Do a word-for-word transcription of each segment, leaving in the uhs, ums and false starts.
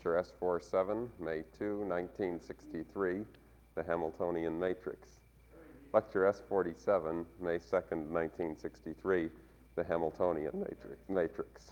Lecture S forty-seven, May second, nineteen sixty-three, the Hamiltonian matrix. Lecture S forty-seven, May second, nineteen sixty-three, the Hamiltonian matrix. matrix.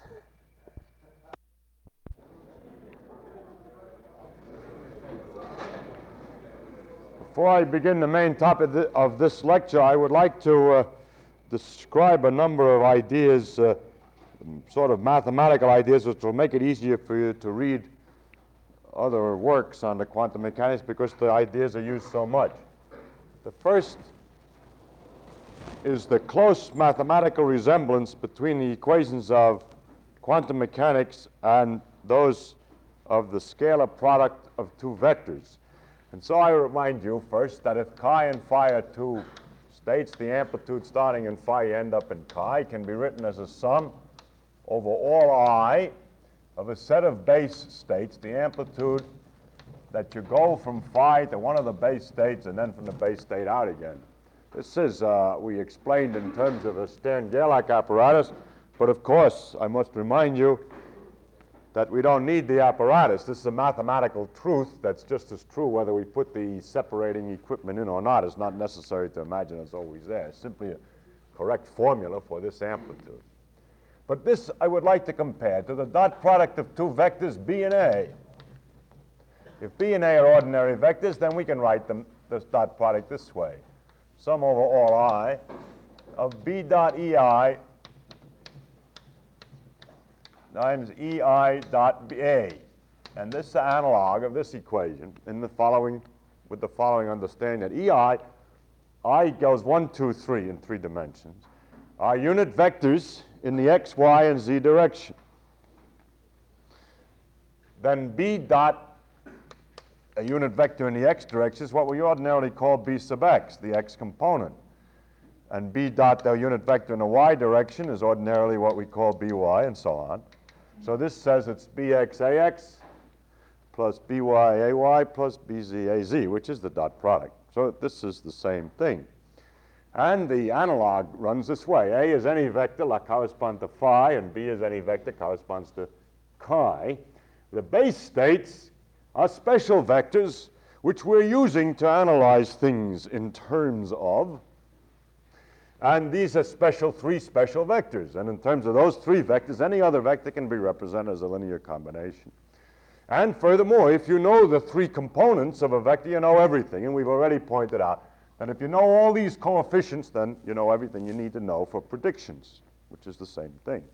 Before I begin the main topic of this lecture, I would like to uh, describe a number of ideas, uh, sort of mathematical ideas, which will make it easier for you to read other works on the quantum mechanics because the ideas are used so much. The first is the close mathematical resemblance between the equations of quantum mechanics and those of the scalar product of two vectors. And so I remind you first that if chi and phi are two states, the amplitude starting in phi end up in chi can be written as a sum over all I of a set of base states, the amplitude that you go from phi to one of the base states and then from the base state out again. This is, uh, we explained in terms of a Stern-Gerlach apparatus, but of course I must remind you that we don't need the apparatus. This is a mathematical truth that's just as true whether we put the separating equipment in or not. It's not necessary to imagine it's always there. It's simply a correct formula for this amplitude. But this I would like to compare to the dot product of two vectors, B and A. If B and A are ordinary vectors, then we can write them, this dot product this way. Sum over all I of B dot E I times E I dot B A. And this is the analog of this equation in the following, with the following understanding that E I, I goes one, two, three in three dimensions, are unit vectors in the x, y, and z direction. Then B dot, a unit vector in the x direction, is what we ordinarily call B sub x, the x component. And B dot, the unit vector in the y direction, is ordinarily what we call by, and so on. So this says it's bxax plus byay plus bzaz, which is the dot product. So this is the same thing. And the analog runs this way. A is any vector that corresponds to phi, and B is any vector corresponds to chi. The base states are special vectors which we're using to analyze things in terms of. And these are special, three special vectors. And in terms of those three vectors, any other vector can be represented as a linear combination. And furthermore, if you know the three components of a vector, you know everything. And we've already pointed out that if you know all these coefficients, then you know everything you need to know for predictions, which is the same thing.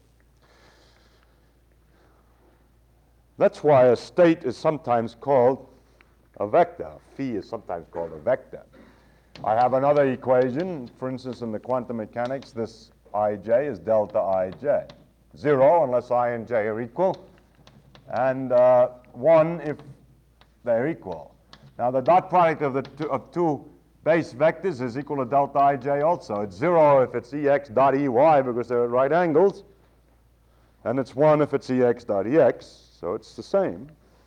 That's why a state is sometimes called a vector. Phi is sometimes called a vector. I have another equation. For instance, in the quantum mechanics, this ij is delta ij. Zero unless I and j are equal, and uh, one if they're equal. Now, the dot product of the two, of two base vectors is equal to delta ij also. It's zero if it's ex dot ey because they're at right angles, and it's one if it's ex dot ex, so it's the same.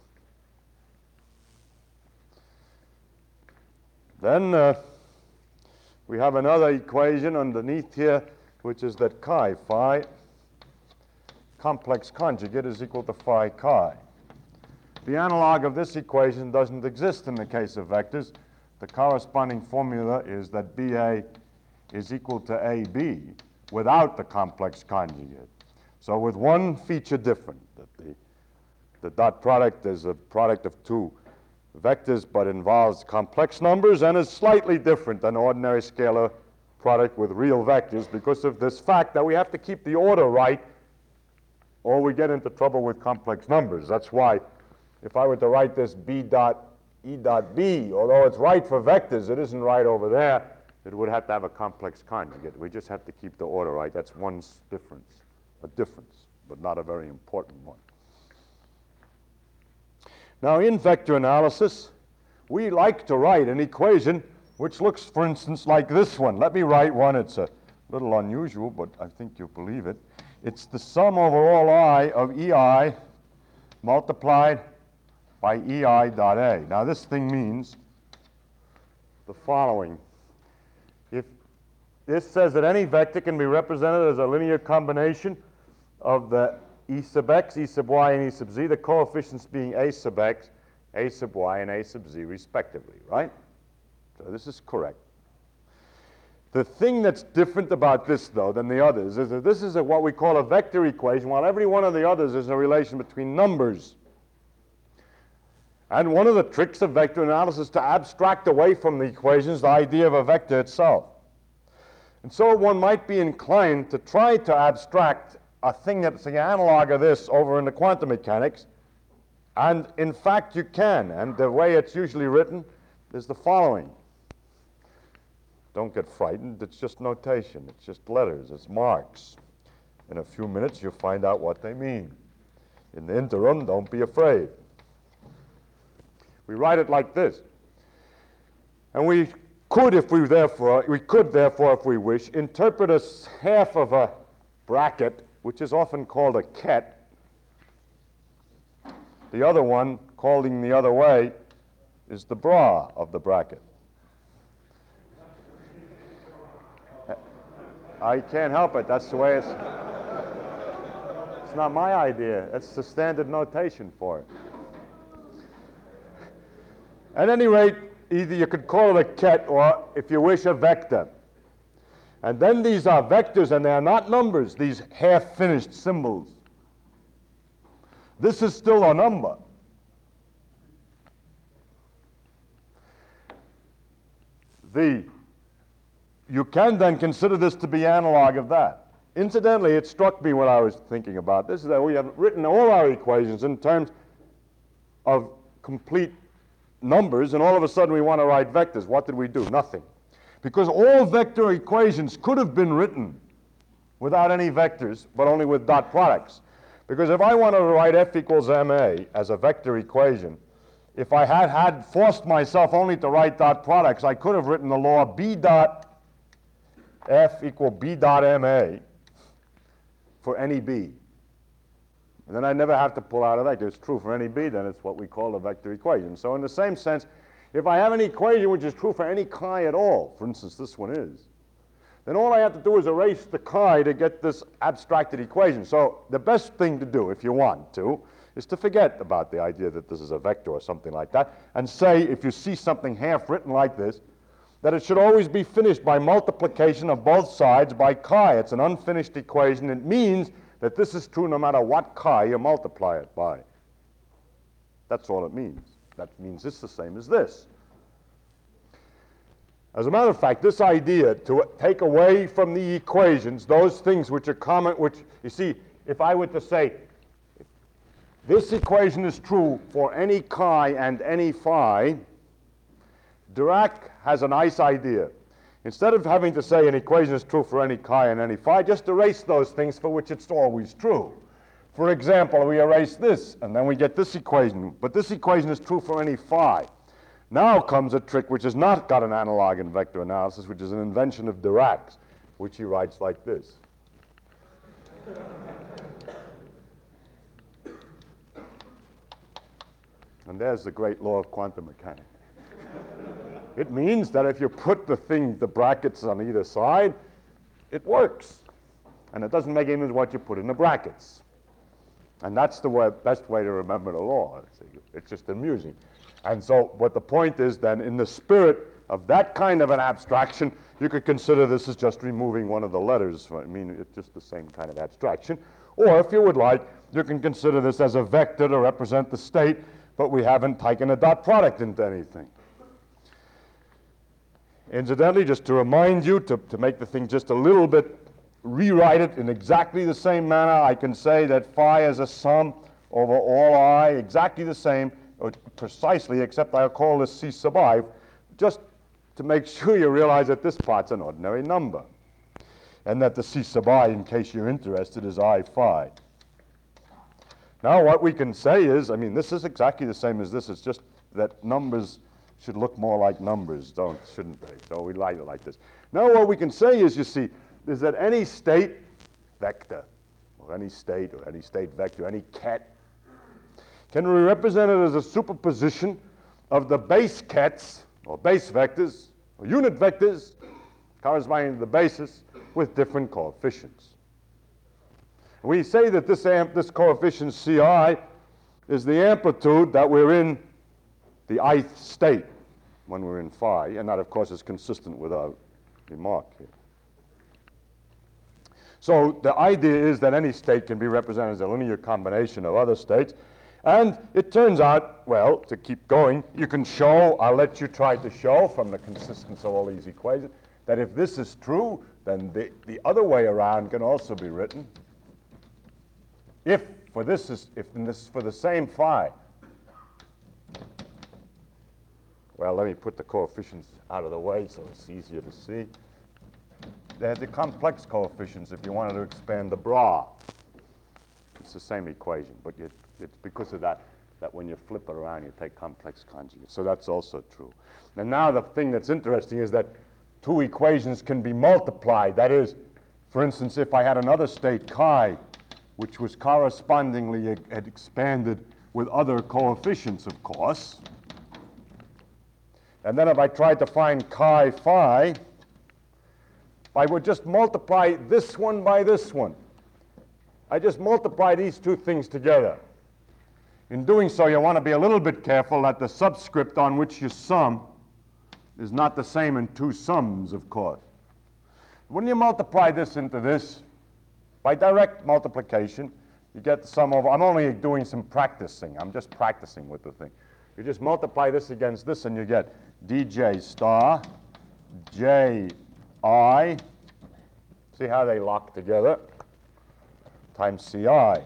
Then uh, we have another equation underneath here, which is that chi phi complex conjugate is equal to phi chi. The analog of this equation doesn't exist in the case of vectors. The corresponding formula is that B A is equal to A B without the complex conjugate. So with one feature different, that the, the dot product is a product of two vectors but involves complex numbers and is slightly different than ordinary scalar product with real vectors because of this fact that we have to keep the order right or we get into trouble with complex numbers. That's why if I were to write this B dot E dot B, although it's right for vectors, it isn't right over there. It would have to have a complex conjugate. We just have to keep the order right. That's one difference, a difference, but not a very important one. Now, in vector analysis, we like to write an equation which looks, for instance, like this one. Let me write one. It's a little unusual, but I think you'll believe it. It's the sum over all I of E I multiplied by E I dot A. Now, this thing means the following. If this says that any vector can be represented as a linear combination of the E sub x, E sub y, and E sub z, the coefficients being A sub x, A sub y, and A sub z respectively, right? So this is correct. The thing that's different about this, though, than the others is that this is a, what we call a vector equation, while every one of the others is a relation between numbers. And one of the tricks of vector analysis is to abstract away from the equations the idea of a vector itself. And so one might be inclined to try to abstract a thing that's the analog of this over into quantum mechanics, and in fact you can, and the way it's usually written is the following. Don't get frightened, it's just notation, it's just letters, it's marks. In a few minutes you'll find out what they mean. In the interim, don't be afraid. We write it like this. And we could, if we therefore, we could therefore, if we wish, interpret as half of a bracket, which is often called a ket. The other one, calling the other way, is the bra of the bracket. I can't help it. That's the way it's... It's not my idea. That's the standard notation for it. At any rate, either you could call it a ket or, if you wish, a vector. And then these are vectors, and they are not numbers, these half-finished symbols. This is still a number. The You can then consider this to be analog of that. Incidentally, it struck me when I was thinking about this, that we have written all our equations in terms of complete numbers, and all of a sudden we want to write vectors. What did we do? Nothing. Because all vector equations could have been written without any vectors, but only with dot products. Because if I wanted to write f equals ma as a vector equation, if I had had forced myself only to write dot products, I could have written the law b dot f equal b dot ma for any b. And then I never have to pull out a vector. It's true for any b, then it's what we call a vector equation. So in the same sense, if I have an equation which is true for any chi at all, for instance this one is, then all I have to do is erase the chi to get this abstracted equation. So the best thing to do, if you want to, is to forget about the idea that this is a vector or something like that, and say, if you see something half written like this, that it should always be finished by multiplication of both sides by chi. It's an unfinished equation. It means that this is true no matter what chi you multiply it by. That's all it means. That means it's the same as this. As a matter of fact, this idea to take away from the equations those things which are common, which, you see, if I were to say, this equation is true for any chi and any phi, Dirac has a nice idea. Instead of having to say an equation is true for any chi and any phi, just erase those things for which it's always true. For example, we erase this, and then we get this equation. But this equation is true for any phi. Now comes a trick which has not got an analog in vector analysis, which is an invention of Dirac's, which he writes like this. And there's the great law of quantum mechanics. It means that if you put the thing, the brackets on either side, it works. And it doesn't make any difference what you put in the brackets. And that's the way, best way to remember the law. It's just amusing. And so what the point is then, in the spirit of that kind of an abstraction, you could consider this as just removing one of the letters. I mean, it's just the same kind of abstraction. Or if you would like, you can consider this as a vector to represent the state, but we haven't taken a dot product into anything. Incidentally, just to remind you, to, to make the thing just a little bit, rewrite it in exactly the same manner, I can say that phi is a sum over all I, exactly the same, or precisely, except I'll call this C sub I, just to make sure you realize that this part's an ordinary number, and that the C sub I, in case you're interested, is I phi. Now what we can say is, I mean, this is exactly the same as this, it's just that numbers should look more like numbers, don't, shouldn't they? So we write it like this. Now what we can say is, you see, is that any state vector, or any state, or any state vector, any ket, can be represented as a superposition of the base kets, or base vectors, or unit vectors, corresponding to the basis, with different coefficients. We say that this, amp, this coefficient C I is the amplitude that we're in the ith state when we're in phi, and that, of course, is consistent with our remark here. So the idea is that any state can be represented as a linear combination of other states, and it turns out, well, to keep going, you can show, I'll let you try to show from the consistence of all these equations, that if this is true, then the, the other way around can also be written. If for this is, if this is for the same phi, well, let me put the coefficients out of the way so it's easier to see. They're the complex coefficients if you wanted to expand the bra. It's the same equation, but you, it's because of that that when you flip it around, you take complex conjugates. So that's also true. And now the thing that's interesting is that two equations can be multiplied. That is, for instance, if I had another state chi, which was correspondingly e- had expanded with other coefficients, of course, and then if I tried to find chi phi, I would just multiply this one by this one. I just multiply these two things together. In doing so, you want to be a little bit careful that the subscript on which you sum is not the same in two sums, of course. When you multiply this into this, by direct multiplication, you get the sum over. I'm only doing some practicing. I'm just practicing with the thing. You just multiply this against this, and you get dj star ji. See how they lock together? Times ci. You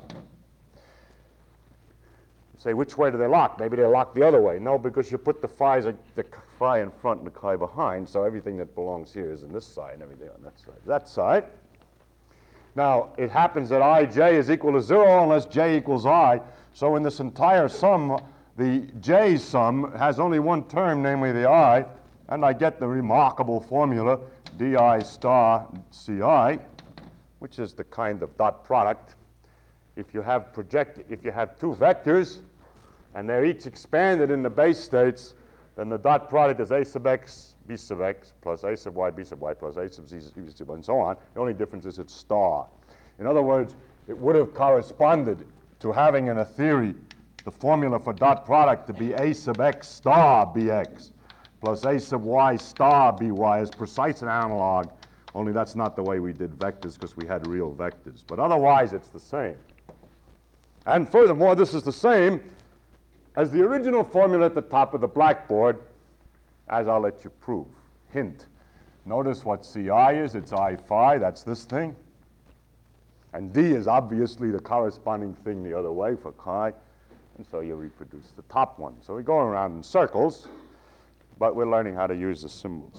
say, which way do they lock? Maybe they lock the other way. No, because you put the phi's, the phi in front and the chi behind, so everything that belongs here is in this side and everything on that side. That side. Now, it happens that ij is equal to zero unless j equals I. So in this entire sum, the j sum has only one term, namely the I, and I get the remarkable formula di star ci, which is the kind of dot product. If you have project, if you have two vectors, and they're each expanded in the base states, then the dot product is a sub x, b sub x, plus a sub y, b sub y, plus a sub z, z sub y, and so on. The only difference is it's star. In other words, it would have corresponded to having in a theory the formula for dot product to be a sub x star bx plus a sub y star by is precise an analog, only that's not the way we did vectors because we had real vectors. But otherwise, it's the same. And furthermore, this is the same as the original formula at the top of the blackboard, as I'll let you prove. Hint, notice what ci is. It's I phi, that's this thing. And d is obviously the corresponding thing the other way for chi, and so you reproduce the top one. So we're going around in circles, but we're learning how to use the symbols.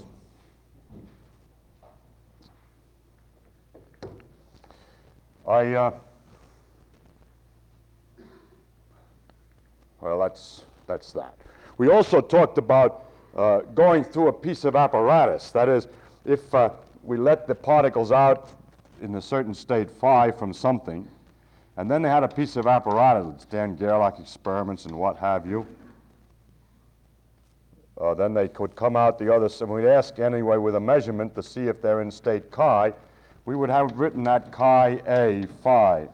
I, uh, well, that's, that's that. We also talked about uh, going through a piece of apparatus. That is, if uh, we let the particles out in a certain state phi from something, and then they had a piece of apparatus, Dan Gerlach experiments and what have you, uh, then they could come out the other side. We'd ask anyway with a measurement to see if they're in state chi. We would have written that chi a phi.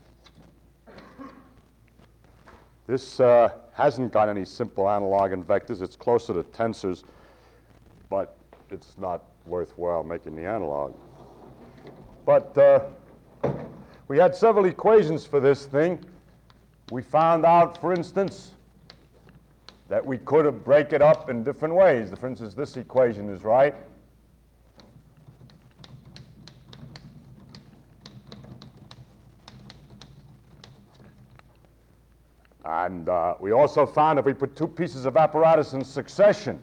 This uh, hasn't got any simple analog in vectors. It's closer to tensors, but it's not worthwhile making the analog. But uh, we had several equations for this thing. We found out, for instance, that we could have break it up in different ways. For instance, this equation is right. And uh, we also found if we put two pieces of apparatus in succession,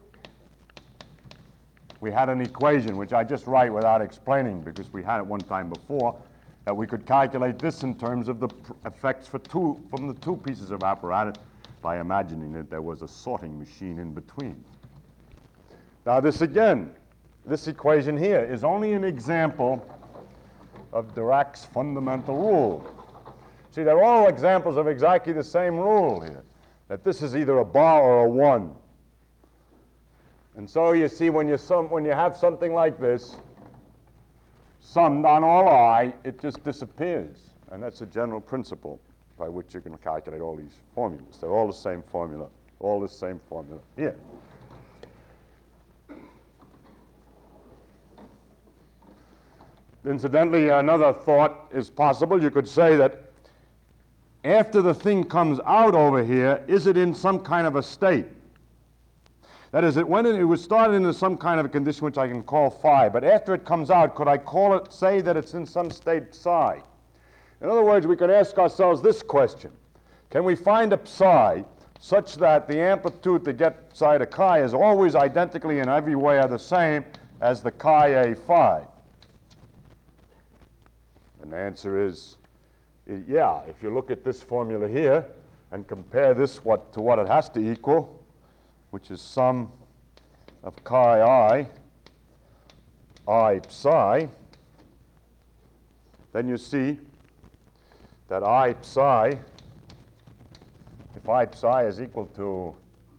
we had an equation, which I just write without explaining because we had it one time before, that we could calculate this in terms of the pr- effects for two, from the two pieces of apparatus by imagining that there was a sorting machine in between. Now this again, this equation here is only an example of Dirac's fundamental rule. See, they're all examples of exactly the same rule here, that this is either a bar or a one. And so you see, when you sum, when you have something like this, summed on all I, it just disappears. And that's a general principle by which you can calculate all these formulas. They're all the same formula, all the same formula here. Incidentally, another thought is possible. You could say that after the thing comes out over here, is it in some kind of a state? That is, it went in, it was started into some kind of a condition which I can call phi, but after it comes out, could I call it, say that it's in some state psi? In other words, we could ask ourselves this question. Can we find a psi such that the amplitude to get psi to chi is always identically in every way are the same as the chi a phi? And the answer is, i- yeah, if you look at this formula here and compare this what, to what it has to equal, which is sum of chi I, I psi, then you see that I psi, if I psi is equal to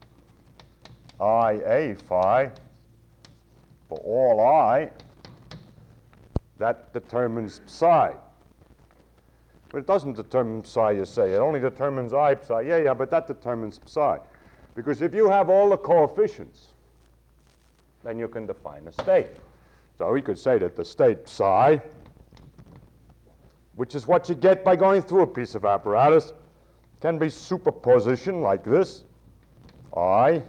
I a phi for all I, that determines psi. But it doesn't determine psi, you say. It only determines I psi. Yeah, yeah, but that determines psi. Because if you have all the coefficients, then you can define a state. So we could say that the state psi, which is what you get by going through a piece of apparatus, can be superposition like this, I,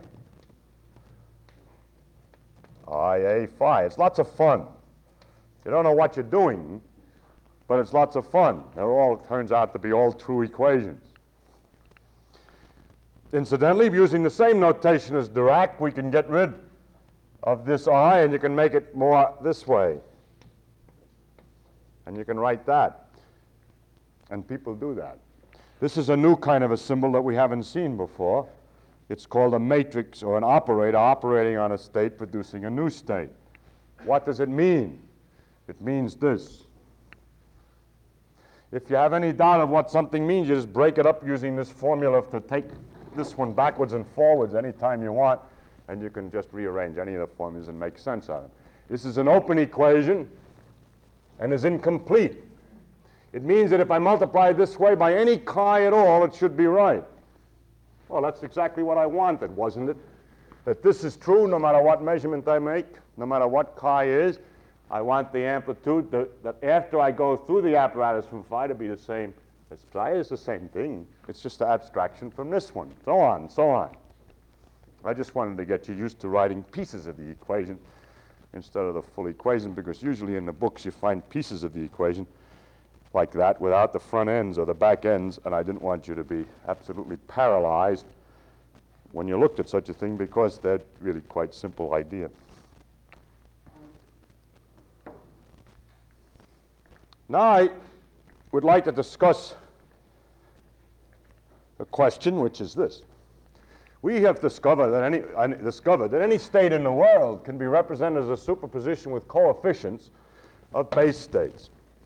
I a phi. It's lots of fun. You don't know what you're doing, but it's lots of fun. It all turns out to be all true equations. Incidentally, using the same notation as Dirac, we can get rid of this I, and you can make it more this way. And you can write that. And people do that. This is a new kind of a symbol that we haven't seen before. It's called a matrix, or an operator operating on a state producing a new state. What does it mean? It means this. If you have any doubt of what something means, you just break it up using this formula to take this one backwards and forwards anytime you want, and you can just rearrange any of the formulas and make sense out of it. This is an open equation and is incomplete. It means that if I multiply this way by any chi at all, it should be right. Well, that's exactly what I wanted, wasn't it? That this is true no matter what measurement I make, no matter what chi is. I want the amplitude to, that after I go through the apparatus from phi to be the same as psi. Is the same thing. It's just an abstraction from this one, so on, so on. I just wanted to get you used to writing pieces of the equation instead of the full equation, because usually in the books you find pieces of the equation like that without the front ends or the back ends, and I didn't want you to be absolutely paralyzed when you looked at such a thing, because they're really quite simple idea. Now I would like to discuss a question, which is this. We have discovered that any, uh, discovered that any state in the world can be represented as a superposition with coefficients of base states.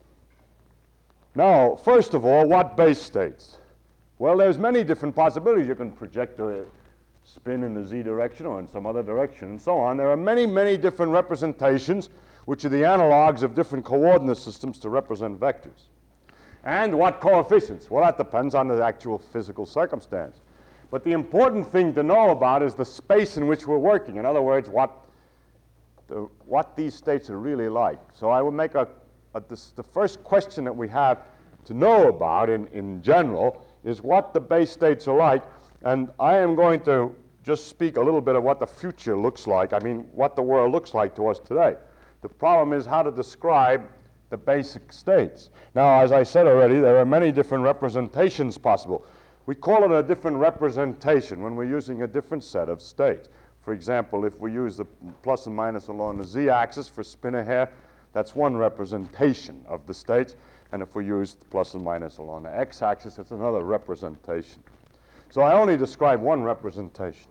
Now, first of all, what base states? Well, there's many different possibilities. You can project a spin in the z direction or in some other direction and so on. There are many, many different representations which are the analogs of different coordinate systems to represent vectors. And what coefficients? Well, that depends on the actual physical circumstance. But the important thing to know about is the space in which we're working. In other words, what, the, what these states are really like. So I will make a, a this, the first question that we have to know about in, in general is what the base states are like. And I am going to just speak a little bit of what the future looks like. I mean, what the world looks like to us today. The problem is how to describe the basic states. Now, as I said already, there are many different representations possible. We call it a different representation when we're using a different set of states. For example, if we use the plus and minus along the z-axis for spin a hair, that's one representation of the states. And if we use the plus and minus along the x-axis, it's another representation. So I only describe one representation.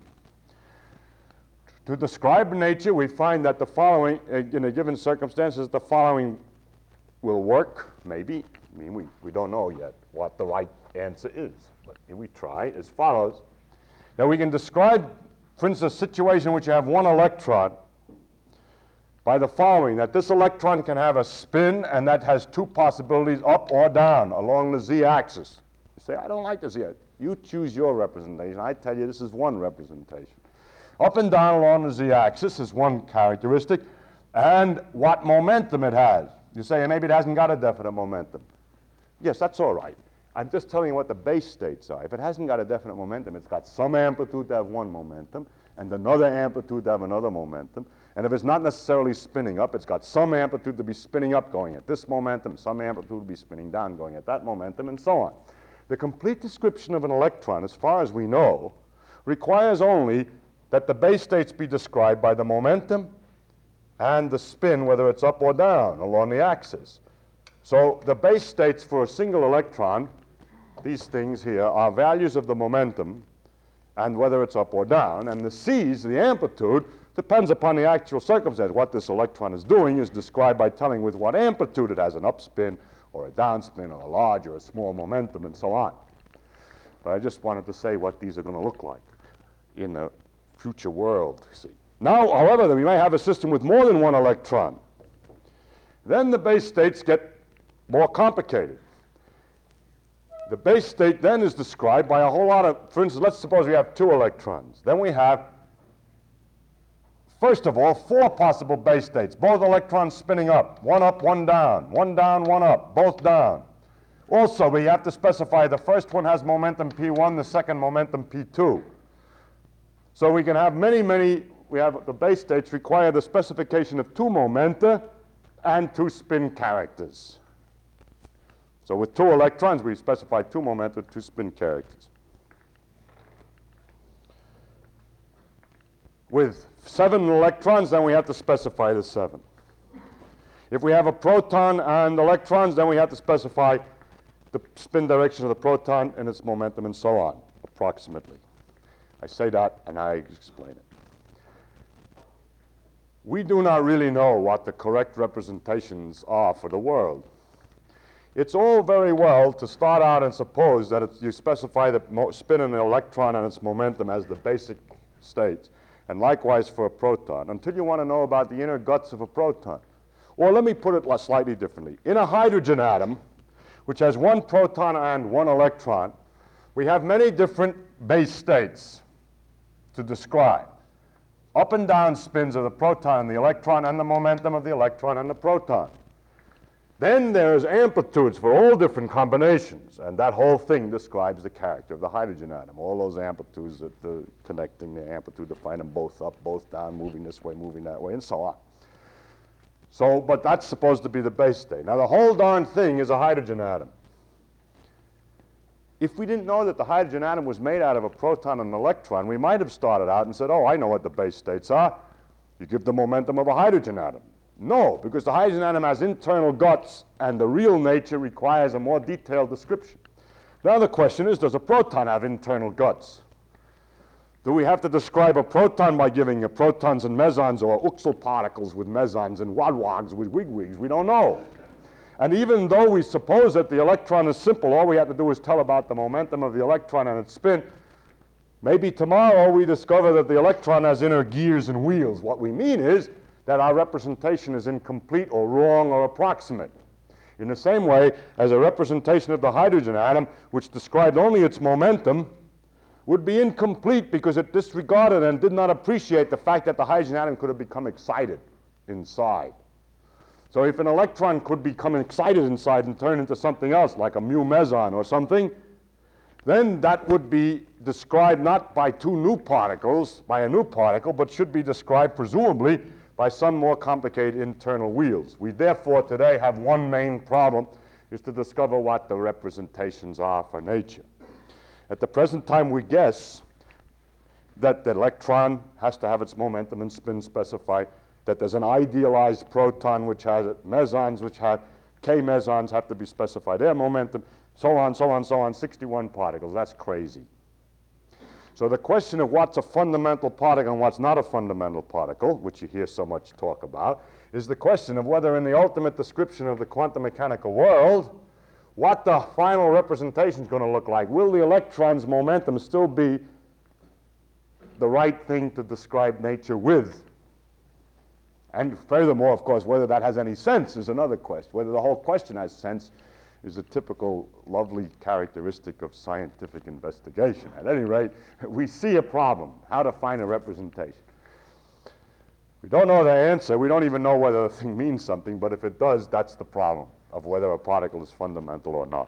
To describe nature, we find that the following, in a given circumstances, the following will work, maybe. I mean, we, we don't know yet what the right answer is, but we try as follows. Now we can describe, for instance, a situation in which you have one electron by the following, that this electron can have a spin, and that has two possibilities, up or down, along the z-axis. You say, I don't like the z. You choose your representation. I tell you this is one representation. Up and down along the z-axis is one characteristic, and what momentum it has. You say, maybe it hasn't got a definite momentum. Yes, that's all right. I'm just telling you what the base states are. If it hasn't got a definite momentum, it's got some amplitude to have one momentum, and another amplitude to have another momentum. And if it's not necessarily spinning up, it's got some amplitude to be spinning up going at this momentum, some amplitude to be spinning down going at that momentum, and so on. The complete description of an electron, as far as we know, requires only that the base states be described by the momentum and the spin, whether it's up or down along the axis. So the base states for a single electron, these things here, are values of the momentum and whether it's up or down. And the c's, the amplitude, depends upon the actual circumstance. What this electron is doing is described by telling with what amplitude it has an upspin or a downspin or a large or a small momentum and so on. But I just wanted to say what these are going to look like in a future world. See. Now, however, we may have a system with more than one electron. Then the base states get more complicated. The base state then is described by a whole lot of, for instance, let's suppose we have two electrons. Then we have, first of all, four possible base states, both electrons spinning up, one up, one down, one down, one up, both down. Also, we have to specify the first one has momentum P one, the second momentum P two. So we can have many, many, we have the base states require the specification of two momenta and two spin characters. So with two electrons, we specify two momenta, two spin characters. With seven electrons, then we have to specify the seven. If we have a proton and electrons, then we have to specify the spin direction of the proton and its momentum and so on, approximately. I say that and I explain it. We do not really know what the correct representations are for the world. It's all very well to start out and suppose that it's, you specify the mo spin in the electron and its momentum as the basic states, and likewise for a proton, until you want to know about the inner guts of a proton. Or let me put it slightly differently. In a hydrogen atom, which has one proton and one electron, we have many different base states to describe. Up and down spins of the proton and the electron, and the momentum of the electron and the proton. Then there's amplitudes for all different combinations, and that whole thing describes the character of the hydrogen atom. All those amplitudes, that the connecting the amplitude to find them both up, both down, moving this way, moving that way, and so on. So, but that's supposed to be the base state. Now, the whole darn thing is a hydrogen atom. If we didn't know that the hydrogen atom was made out of a proton and an electron, we might have started out and said, oh, I know what the base states are. You give the momentum of a hydrogen atom. No, because the hydrogen atom has internal guts, and the real nature requires a more detailed description. Now the question is, does a proton have internal guts? Do we have to describe a proton by giving a protons and mesons, or uxel particles with mesons and wad-wags with wig-wigs? We don't know. And even though we suppose that the electron is simple, all we have to do is tell about the momentum of the electron and its spin. Maybe tomorrow we discover that the electron has inner gears and wheels. What we mean is that our representation is incomplete or wrong or approximate. In the same way as a representation of the hydrogen atom, which described only its momentum, would be incomplete because it disregarded and did not appreciate the fact that the hydrogen atom could have become excited inside. So if an electron could become excited inside and turn into something else, like a mu meson or something, then that would be described not by two new particles, by a new particle, but should be described presumably by some more complicated internal wheels. We therefore today have one main problem, is to discover what the representations are for nature. At the present time, we guess that the electron has to have its momentum and spin specified, that there's an idealized proton which has mesons, which have K mesons have to be specified, their momentum, so on, so on, so on, sixty-one particles. That's crazy. So the question of what's a fundamental particle and what's not a fundamental particle, which you hear so much talk about, is the question of whether in the ultimate description of the quantum mechanical world, what the final representation is going to look like. Will the electron's momentum still be the right thing to describe nature with? And furthermore, of course, whether that has any sense is another question. Whether the whole question has sense is a typical lovely characteristic of scientific investigation. At any rate, we see a problem, how to find a representation. We don't know the answer. We don't even know whether the thing means something, but if it does, that's the problem of whether a particle is fundamental or not.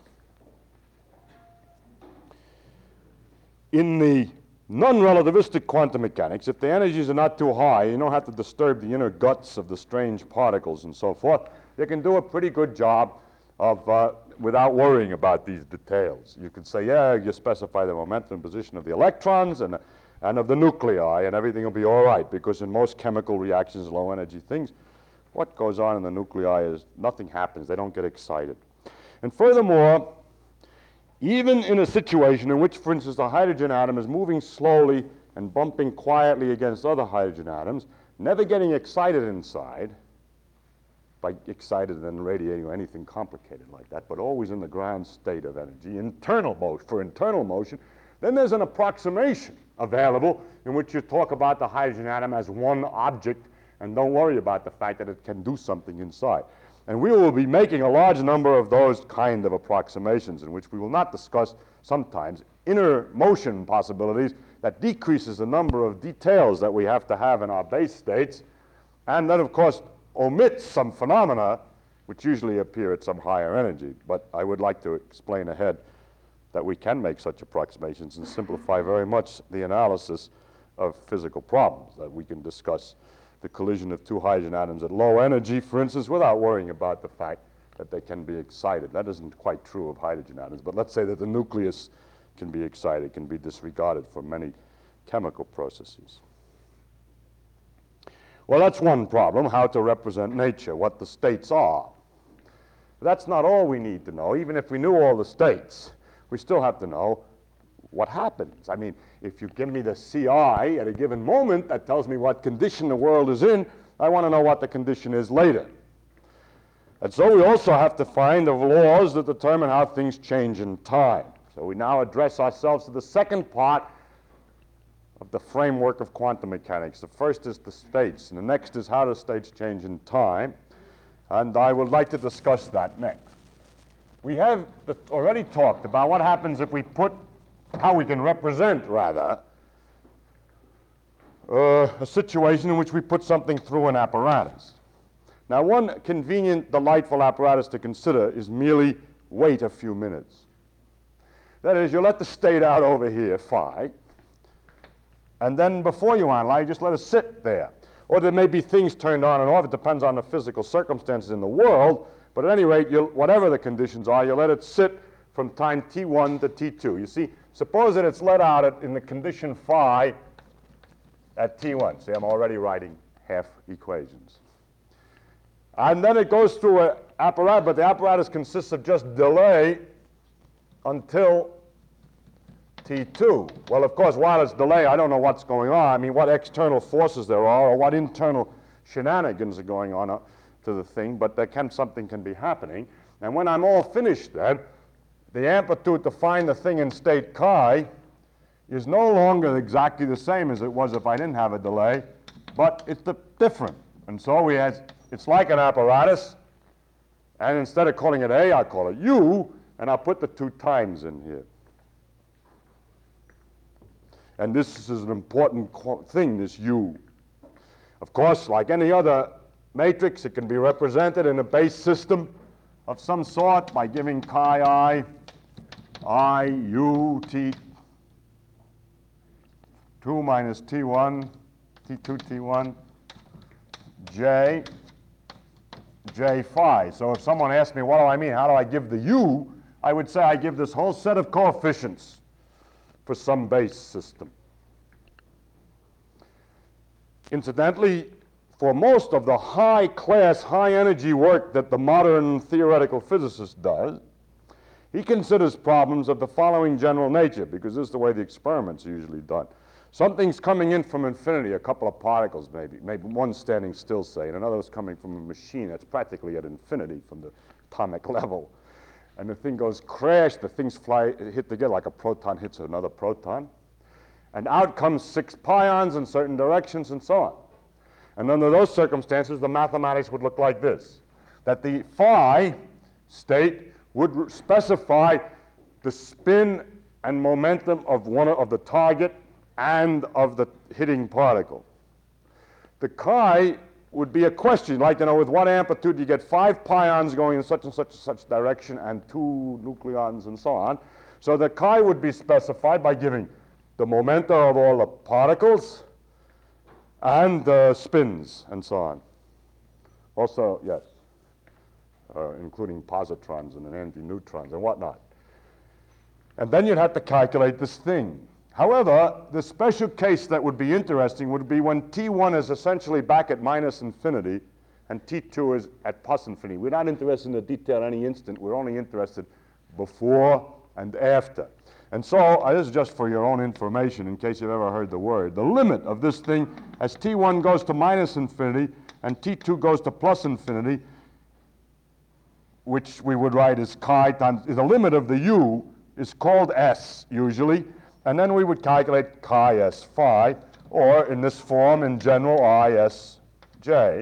In the non-relativistic quantum mechanics, if the energies are not too high, you don't have to disturb the inner guts of the strange particles and so forth, you can do a pretty good job of, uh, without worrying about these details. You can say, yeah, you specify the momentum position of the electrons and, and of the nuclei, and everything will be all right, because in most chemical reactions, low energy things, what goes on in the nuclei is nothing happens. They don't get excited. And furthermore, even in a situation in which, for instance, the hydrogen atom is moving slowly and bumping quietly against other hydrogen atoms, never getting excited inside, by excited and then radiating or anything complicated like that, but always in the ground state of energy, internal motion, for internal motion, then there's an approximation available in which you talk about the hydrogen atom as one object and don't worry about the fact that it can do something inside. And we will be making a large number of those kind of approximations in which we will not discuss sometimes inner motion possibilities that decreases the number of details that we have to have in our base states, and then, of course, omits some phenomena which usually appear at some higher energy. But I would like to explain ahead that we can make such approximations and simplify very much the analysis of physical problems, that we can discuss the collision of two hydrogen atoms at low energy, for instance, without worrying about the fact that they can be excited. That isn't quite true of hydrogen atoms, but let's say that the nucleus can be excited, can be disregarded for many chemical processes. Well, that's one problem, how to represent nature, what the states are. But that's not all we need to know. Even if we knew all the states, we still have to know what happens. I mean, if you give me the C I at a given moment, that tells me what condition the world is in. I want to know what the condition is later. And so we also have to find the laws that determine how things change in time. So we now address ourselves to the second part of the framework of quantum mechanics. The first is the states, and the next is how do states change in time. And I would like to discuss that next. We have already talked about what happens if we put, how we can represent, rather, uh, a situation in which we put something through an apparatus. Now, one convenient, delightful apparatus to consider is merely wait a few minutes. That is, you let the state out over here, phi, and then before you analyze, just let it sit there. Or there may be things turned on and off. It depends on the physical circumstances in the world. But at any rate, you'll, whatever the conditions are, you let it sit from time t one to t two. You see, suppose that it's let out at, in the condition phi at t one. See, I'm already writing half equations. And then it goes through an apparatus, but the apparatus consists of just delay until t two. Well, of course, while it's delay, I don't know what's going on. I mean, what external forces there are or what internal shenanigans are going on uh, to the thing, but there can, something can be happening. And when I'm all finished then, the amplitude to find the thing in state chi is no longer exactly the same as it was if I didn't have a delay, but it's the different. And so we had, it's like an apparatus, and instead of calling it A, I call it U, and I'll put the two times in here. And this is an important thing, this U. Of course, like any other matrix, it can be represented in a base system of some sort by giving chi I, I, U, T two minus T one, T two, T one, J, J phi. So if someone asks me, what do I mean? How do I give the U? I would say I give this whole set of coefficients for some base system. Incidentally, for most of the high-class, high-energy work that the modern theoretical physicist does, he considers problems of the following general nature, because this is the way the experiments are usually done. Something's coming in from infinity, a couple of particles maybe, maybe one standing still, say, and another is coming from a machine that's practically at infinity from the atomic level. And the thing goes crash, the things fly, hit together like a proton hits another proton. And out comes six pions in certain directions and so on. And under those circumstances, the mathematics would look like this, that the phi state would specify the spin and momentum of one of the target and of the hitting particle. The chi would be a question, like, you know, with what amplitude you get five pions going in such and such and such direction and two nucleons and so on. So the chi would be specified by giving the momenta of all the particles and the spins and so on. Also, yes, uh, including positrons and antineutrons and whatnot. And then you'd have to calculate this thing. However, the special case that would be interesting would be when T one is essentially back at minus infinity and T two is at plus infinity. We're not interested in the detail at any instant. We're only interested before and after. And so, uh, this is just for your own information in case you've ever heard the word. The limit of this thing as T one goes to minus infinity and T two goes to plus infinity, which we would write as chi times, the limit of the u is called S usually, and then we would calculate chi S phi, or in this form in general I S J.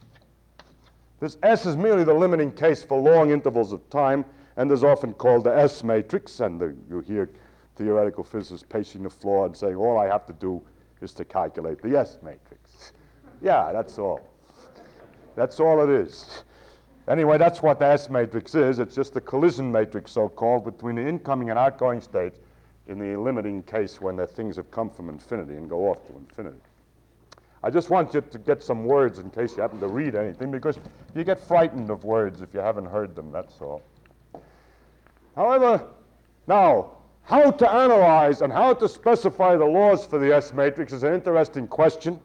This S is merely the limiting case for long intervals of time, and is often called the S matrix, and the, you hear theoretical physicists pacing the floor and saying, all I have to do is to calculate the S matrix. Yeah, that's all. That's all it is. Anyway, that's what the S matrix is. It's just the collision matrix, so-called, between the incoming and outgoing states in the limiting case when the things have come from infinity and go off to infinity. I just want you to get some words in case you happen to read anything, because you get frightened of words if you haven't heard them, that's all. However, now, how to analyze and how to specify the laws for the S matrix is an interesting question.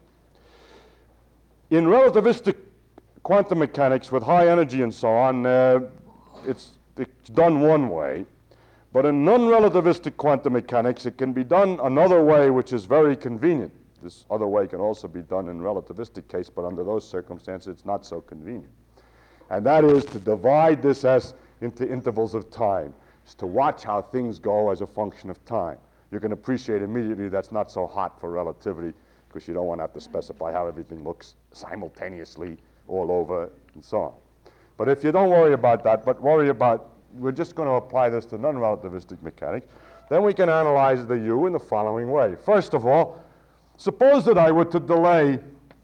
In relativistic quantum mechanics with high energy and so on, uh, it's, it's done one way. But in non-relativistic quantum mechanics, it can be done another way, which is very convenient. This other way can also be done in relativistic case, but under those circumstances, it's not so convenient. And that is to divide this S into intervals of time, is to watch how things go as a function of time. You can appreciate immediately that's not so hot for relativity, because you don't want to have to specify how everything looks simultaneously all over and so on. But if you don't worry about that, but worry about, we're just going to apply this to non-relativistic mechanics, then we can analyze the U in the following way. First of all, suppose that I were to delay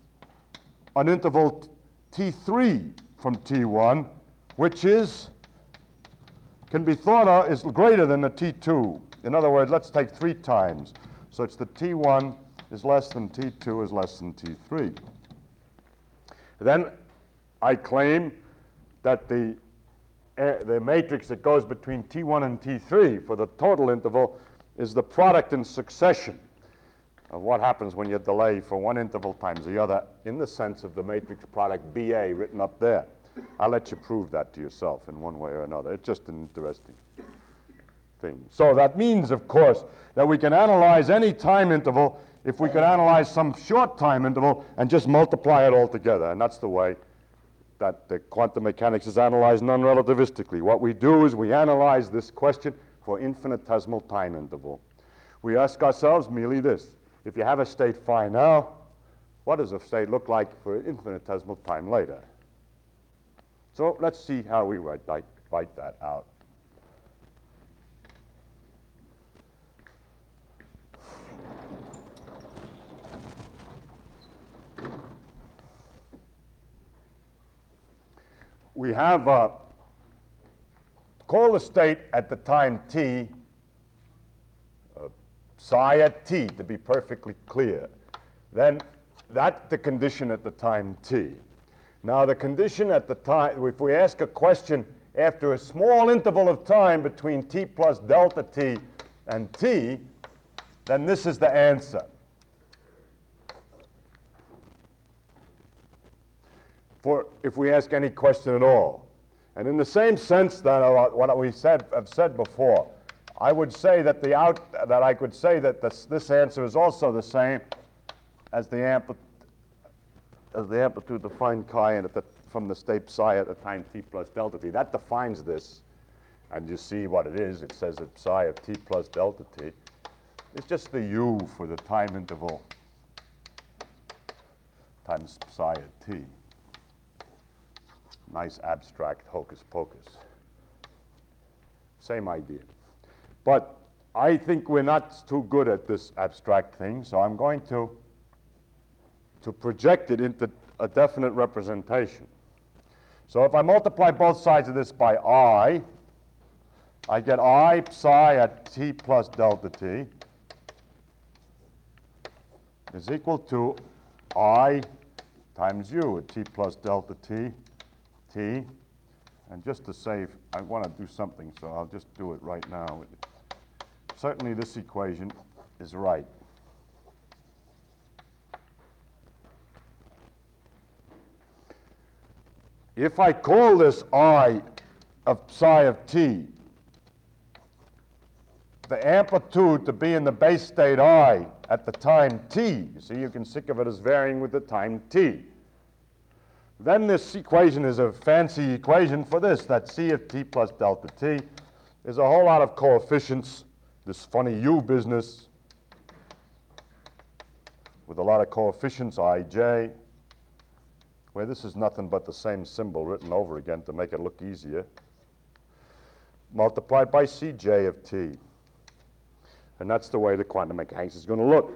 an interval T three from T one, which is, can be thought of as greater than the T two. In other words, let's take three times, such that T one is less than T two is less than T three. Then I claim that the, uh, the matrix that goes between T one and T three for the total interval is the product in succession of what happens when you delay for one interval times the other in the sense of the matrix product B A written up there. I'll let you prove that to yourself in one way or another. It's just an interesting thing. So that means, of course, that we can analyze any time interval if we could analyze some short time interval and just multiply it all together. And that's the way that the quantum mechanics is analyzed non-relativistically. What we do is we analyze this question for infinitesimal time interval. We ask ourselves merely this: if you have a state phi now, what does a state look like for infinitesimal time later? So let's see how we write, write that out. We have, uh, call the state at the time t, uh, psi at t, to be perfectly clear. Then that's the condition at the time t. Now the condition at the time, if we ask a question after a small interval of time between t plus delta t and t, then this is the answer. For if we ask any question at all. And in the same sense that uh, what we said, have said before, I would say that the out, that I could say that this, this answer is also the same as the amplitude as the amplitude defined chi and at the, from the state psi at the time t plus delta t. That defines this, and you see what it is. It says that psi of t plus delta t. It's just the u for the time interval times psi of t. Nice abstract hocus pocus. Same idea. But I think we're not too good at this abstract thing, so I'm going to, to project it into a definite representation. So if I multiply both sides of this by I, I get I psi at t plus delta t is equal to I times u at t plus delta t, t. And just to save, I want to do something, so I'll just do it right now. Certainly this equation is right. If I call this I of psi of t, the amplitude to be in the base state I at the time t, you see, you can think of it as varying with the time t. Then this equation is a fancy equation for this, that c of t plus delta t. There's a whole lot of coefficients, this funny u business, with a lot of coefficients, ij, where this is nothing but the same symbol written over again to make it look easier, multiplied by cj of t. And that's the way the quantum mechanics is going to look.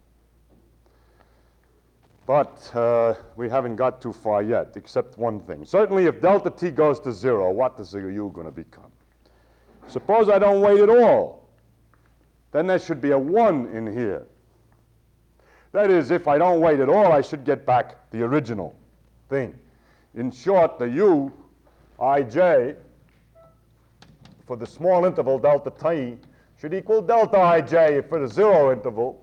But uh, we haven't got too far yet, except one thing. Certainly if delta t goes to zero, what is the u going to become? Suppose I don't weight at all. Then there should be a one in here. That is, if I don't weight at all, I should get back the original thing. In short, the u, ij, for the small interval delta t, should equal delta ij for the zero interval.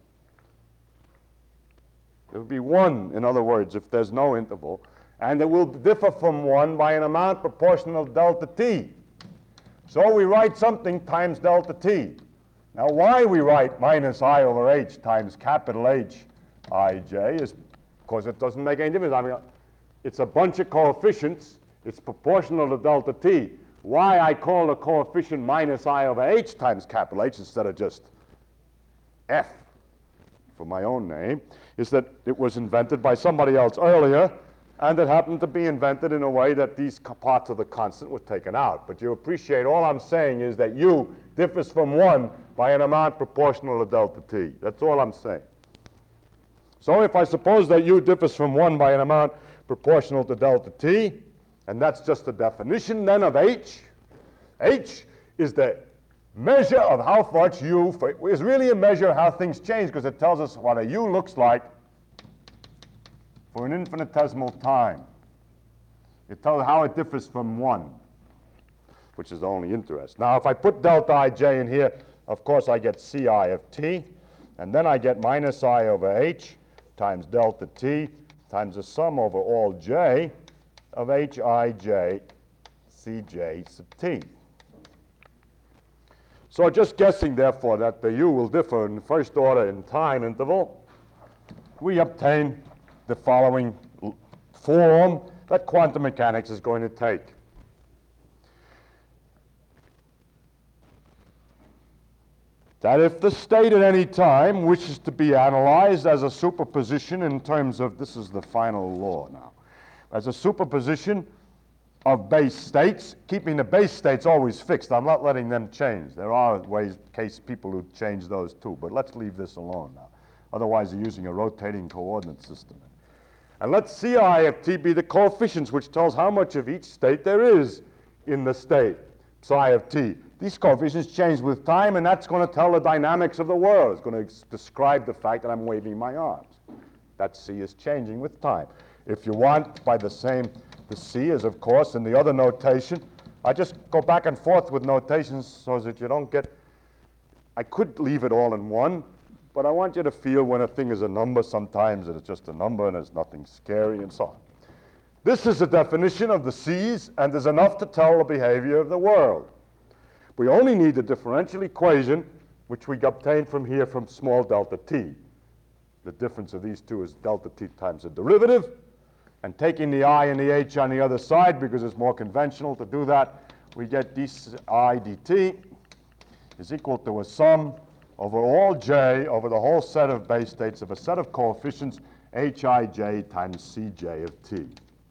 It would be one, in other words, if there's no interval. And it will differ from one by an amount proportional to delta t. So we write something times delta t. Now why we write minus I over h times capital H ij is because it doesn't make any difference. I mean, it's a bunch of coefficients. It's proportional to delta t. Why I call the coefficient minus I over h times capital H instead of just f for my own name is that it was invented by somebody else earlier, and it happened to be invented in a way that these parts of the constant were taken out. But you appreciate, all I'm saying is that u differs from one by an amount proportional to delta t. That's all I'm saying. So if I suppose that u differs from one by an amount proportional to delta t, and that's just the definition then of h, h is the measure of how much u, for, is really a measure of how things change because it tells us what a u looks like for an infinitesimal time. It tells how it differs from one, which is the only interest. Now, if I put delta ij in here, of course I get ci of t, and then I get minus I over h times delta t times the sum over all j of hij cj sub t. So just guessing, therefore, that the u will differ in first order in time interval, we obtain the following form that quantum mechanics is going to take. That if the state at any time wishes to be analyzed as a superposition in terms of, this is the final law now, as a superposition of base states, keeping the base states always fixed. I'm not letting them change. There are ways, case people who change those too, but let's leave this alone now. Otherwise, you're using a rotating coordinate system. And let ci of t be the coefficients, which tells how much of each state there is in the state, psi of t. These coefficients change with time, and that's going to tell the dynamics of the world. It's going to describe the fact that I'm waving my arms. That c is changing with time. If you want, by the same, the c is, of course, in the other notation. I just go back and forth with notations so that you don't get, I could leave it all in one, but I want you to feel when a thing is a number sometimes that it's just a number and there's nothing scary and so on. This is a definition of the c's, and there's enough to tell the behavior of the world. We only need the differential equation, which we obtained from here from small delta t. The difference of these two is delta t times the derivative. And taking the I and the h on the other side, because it's more conventional to do that, we get dci dt is equal to a sum over all j over the whole set of base states of a set of coefficients Hij times Cj of T.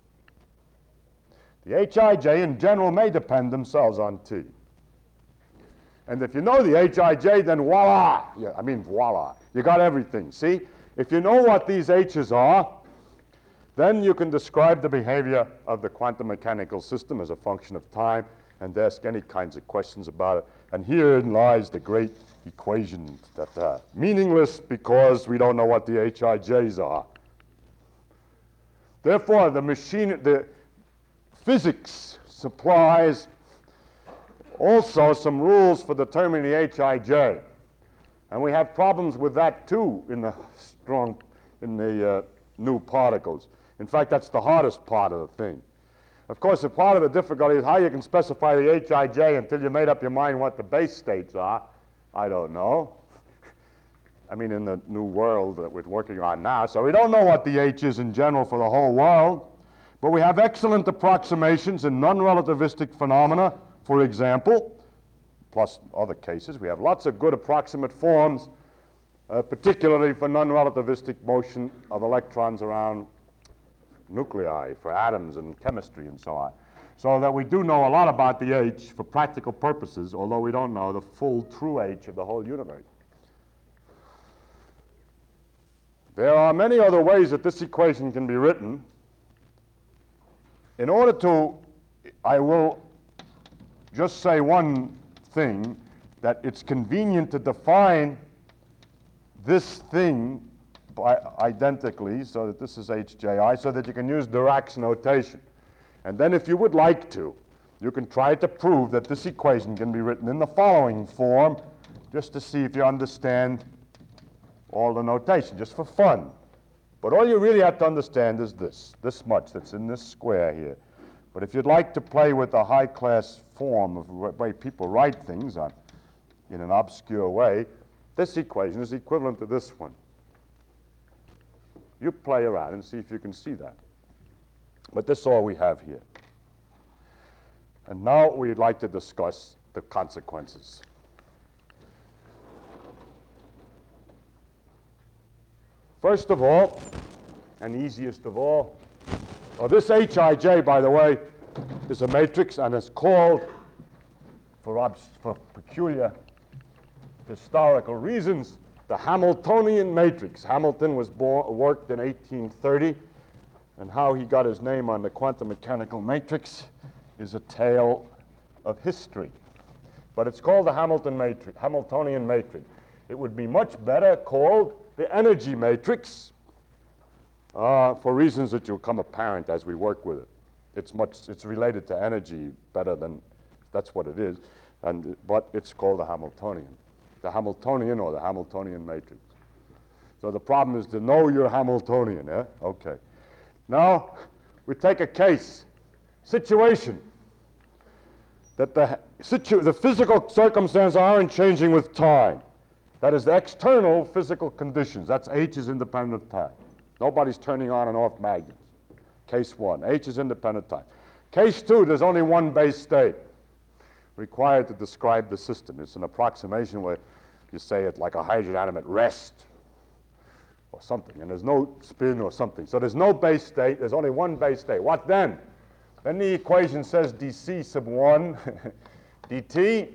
The Hij in general may depend themselves on T. And if you know the Hij, then voila, yeah, I mean voila, you got everything, see? If you know what these H's are, then you can describe the behavior of the quantum mechanical system as a function of time and ask any kinds of questions about it. And herein lies the great equation that are meaningless because we don't know what the Hij are. Therefore, the machine, the physics supplies also some rules for determining the Hij. And we have problems with that too in the strong, in the uh, new particles. In fact, that's the hardest part of the thing. Of course, a part of the difficulty is how you can specify the Hij until you made up your mind what the base states are. I don't know. I mean, in the new world that we're working on now. So we don't know what the H is in general for the whole world. But we have excellent approximations in non-relativistic phenomena, for example, plus other cases. We have lots of good approximate forms, uh, particularly for non-relativistic motion of electrons around nuclei, for atoms and chemistry and so on. So that we do know a lot about the H for practical purposes, although we don't know the full true H of the whole universe. There are many other ways that this equation can be written. In order to, I will just say one thing, that it's convenient to define this thing by identically, so that this is H J I, so that you can use Dirac's notation. And then if you would like to, you can try to prove that this equation can be written in the following form, just to see if you understand all the notation, just for fun. But all you really have to understand is this, this much that's in this square here. But if you'd like to play with the high-class form of the way people write things on, in an obscure way, this equation is equivalent to this one. You play around and see if you can see that. But this is all we have here. And now we'd like to discuss the consequences. First of all, and easiest of all, well, this Hij, by the way, is a matrix and is called, for, for peculiar historical reasons, the Hamiltonian matrix. Hamilton was born, worked in eighteen thirty, and how he got his name on the quantum mechanical matrix is a tale of history. But it's called the Hamilton matrix, Hamiltonian matrix. It would be much better called the energy matrix, uh, for reasons that will come apparent as we work with it. It's much, it's related to energy better than, that's what it is, and, but it's called the Hamiltonian. The Hamiltonian or the Hamiltonian matrix. So the problem is to know your Hamiltonian, eh? Okay. Now, we take a case, situation, that the, situ the physical circumstances aren't changing with time. That is the external physical conditions. That's H is independent of time. Nobody's turning on and off magnets. Case one, H is independent of time. Case two, there's only one base state required to describe the system. It's an approximation where you say it like a hydrogen atom at rest or something, and there's no spin or something. So there's no base state, there's only one base state. What then? Then the equation says dc sub one dt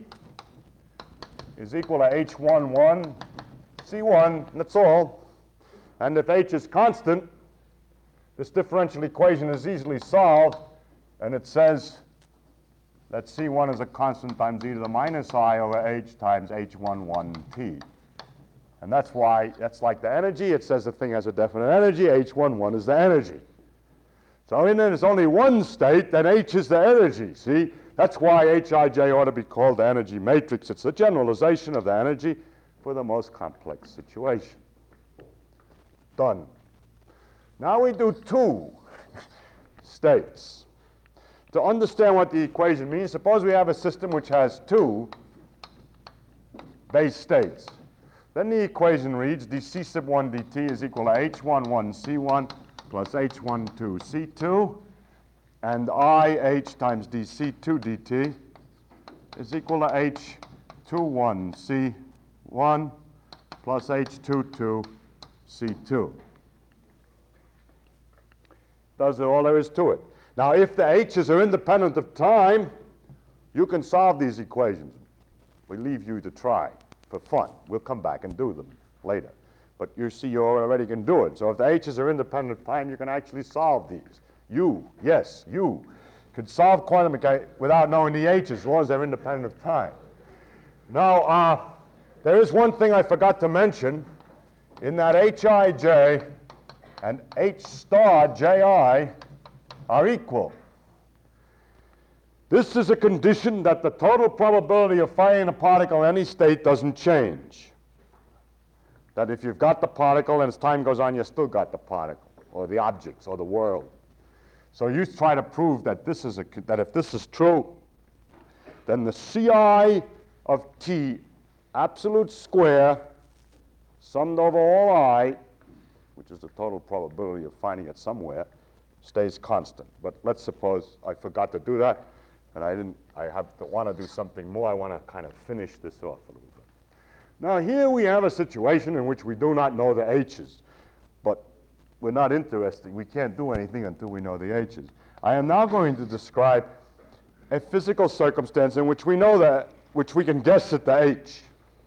is equal to H one one C one, and that's all. And if H is constant, this differential equation is easily solved, and it says that C one is a constant times e to the minus I over H times H one one T. And that's why, that's like the energy. It says the thing has a definite energy. H one one is the energy. So in there's only one state, then H is the energy. See? That's why Hij ought to be called the energy matrix. It's the generalization of the energy for the most complex situation. Done. Now we do two states. To understand what the equation means, suppose we have a system which has two base states. Then the equation reads dc sub one dt is equal to H one one C one plus H one two C two, and I H times dc two dt is equal to H two one C one plus H two two C two. That's all there is to it. Now, if the h's are independent of time, you can solve these equations. We leave you to try for fun. We'll come back and do them later. But you see you already can do it. So if the h's are independent of time, you can actually solve these. You, yes, you, can solve quantum mechanics without knowing the h's as long as they're independent of time. Now, uh, there is one thing I forgot to mention. In that hij and h star ji are equal. This is a condition that the total probability of finding a particle in any state doesn't change. That if you've got the particle and as time goes on, you've still got the particle, or the objects, or the world. So you try to prove that this is a, that if this is true, then the Ci of t absolute square summed over all I, which is the total probability of finding it somewhere, stays constant. But let's suppose I forgot to do that, and I didn't, I have to want to do something more. I want to kind of finish this off a little bit. Now here we have a situation in which we do not know the h's, but we're not interested. We can't do anything until we know the h's. I am now going to describe a physical circumstance in which we know that, which we can guess at the h.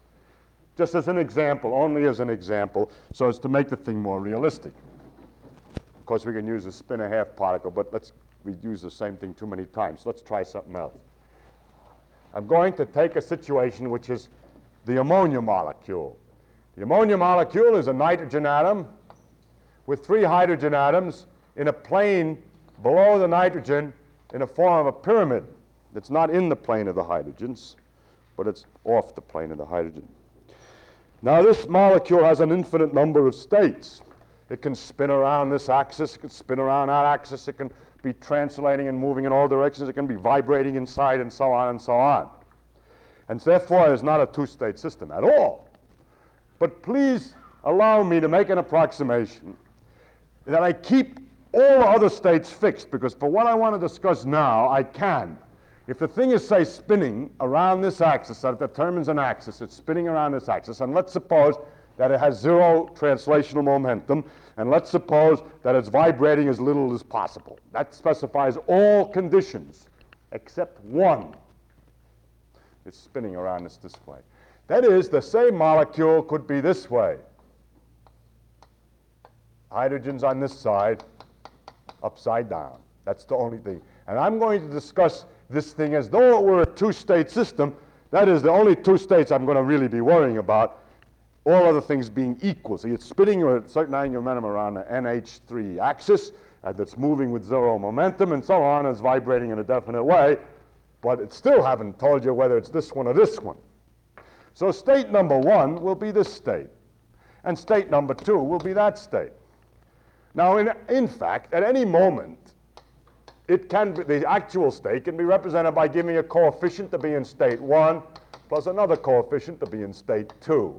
Just as an example, only as an example, so as to make the thing more realistic. Of course, we can use a spin a half particle, but let's, we use the same thing too many times. Let's try something else. I'm going to take a situation which is the ammonia molecule. The ammonia molecule is a nitrogen atom with three hydrogen atoms in a plane below the nitrogen in a form of a pyramid. It's not in the plane of the hydrogens, but it's off the plane of the hydrogen. Now, this molecule has an infinite number of states. It can spin around this axis, it can spin around that axis, it can be translating and moving in all directions, it can be vibrating inside, and so on and so on. And therefore, it's not a two-state system at all. But please allow me to make an approximation that I keep all the other states fixed, because for what I want to discuss now, I can. If the thing is, say, spinning around this axis, that determines an axis, it's spinning around this axis, and let's suppose that it has zero translational momentum, and let's suppose that it's vibrating as little as possible. That specifies all conditions except one. It's spinning around us this way. That is, the same molecule could be this way. Hydrogens on this side, upside down. That's the only thing. And I'm going to discuss this thing as though it were a two-state system. That is the only two states I'm going to really be worrying about, all other things being equal. So it's spinning at a certain angular momentum around the N H three axis, and it's moving with zero momentum, and so on, it's vibrating in a definite way, but it still haven't told you whether it's this one or this one. So state number one will be this state, and state number two will be that state. Now, in, in fact, at any moment, it can be, the actual state can be represented by giving a coefficient to be in state one plus another coefficient to be in state two.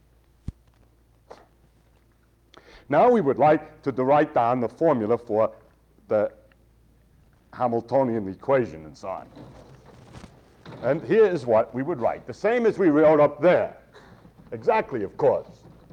Now we would like to write down the formula for the Hamiltonian equation and so on. And here is what we would write, the same as we wrote up there. Exactly, of course.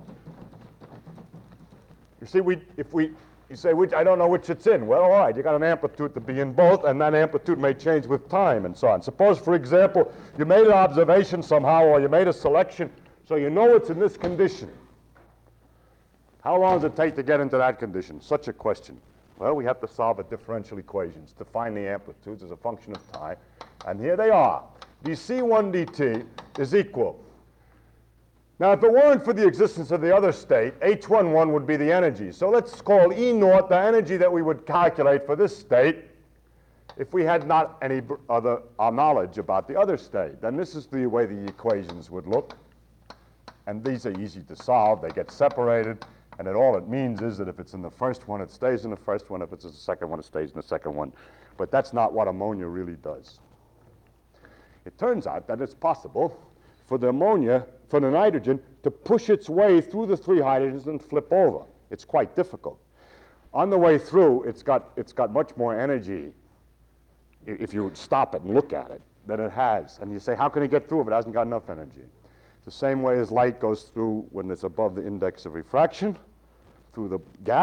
You see, we, if we, you say, which, I don't know which it's in. Well, all right, you got an amplitude to be in both, and that amplitude may change with time and so on. Suppose, for example, you made an observation somehow, or you made a selection, so you know it's in this condition. How long does it take to get into that condition? Such a question. Well, we have to solve the differential equations to find the amplitudes as a function of time, and here they are. d c one dt is equal. Now, if it weren't for the existence of the other state, H eleven would be the energy. So let's call E naught the energy that we would calculate for this state if we had not any other uh, knowledge about the other state. Then this is the way the equations would look. And these are easy to solve. They get separated. And then all it means is that if it's in the first one, it stays in the first one. If it's in the second one, it stays in the second one. But that's not what ammonia really does. It turns out that it's possible for the ammonia, for the nitrogen, to push its way through the three hydrogens and flip over. It's quite difficult. On the way through, it's got, it's got much more energy, if you stop it and look at it, than it has. And you say, how can it get through if it hasn't got enough energy? The same way as light goes through when it's above the index of refraction, through the gap,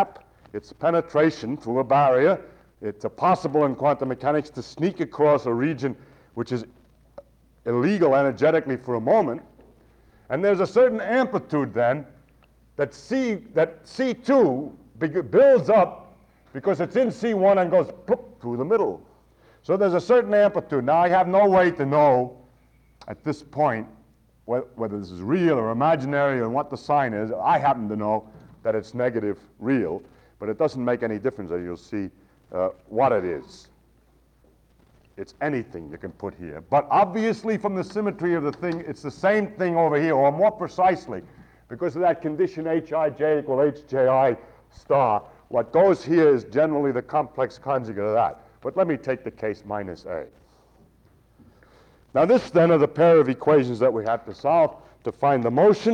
It's penetration through a barrier. It's possible in quantum mechanics to sneak across a region which is illegal energetically for a moment. And there's a certain amplitude then that C, that C two builds up because it's in C one and goes ploop through the middle. So there's a certain amplitude. Now I have no way to know at this point wh whether this is real or imaginary and what the sign is. I happen to know that it's negative real, but it doesn't make any difference, as you'll see, uh, what it is. It's anything you can put here. But obviously from the symmetry of the thing, it's the same thing over here, or more precisely, because of that condition Hij equal Hji star, what goes here is generally the complex conjugate of that. But let me take the case minus A. Now this then are the pair of equations that we have to solve to find the motion.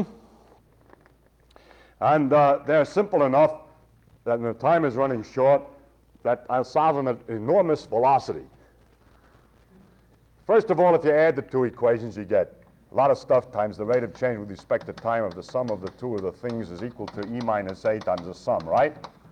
And uh, they're simple enough that the time is running short that I'll solve them at enormous velocity. First of all, if you add the two equations, you get a lot of stuff times the rate of change with respect to time of the sum of the two of the things is equal to E minus A times the sum, right?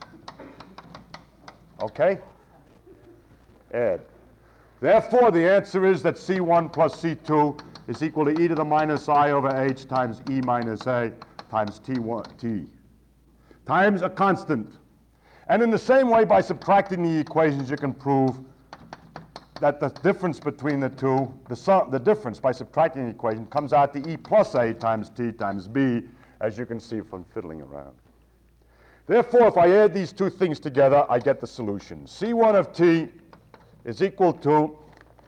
Okay? Add. Therefore, the answer is that C one plus C two is equal to e to the minus I over h times E minus A times T one, T, times a constant. And in the same way, by subtracting the equations, you can prove that the difference between the two, the, sum, the difference by subtracting the equation comes out to E plus A times T times B, as you can see from fiddling around. Therefore, if I add these two things together, I get the solution. C one of T is equal to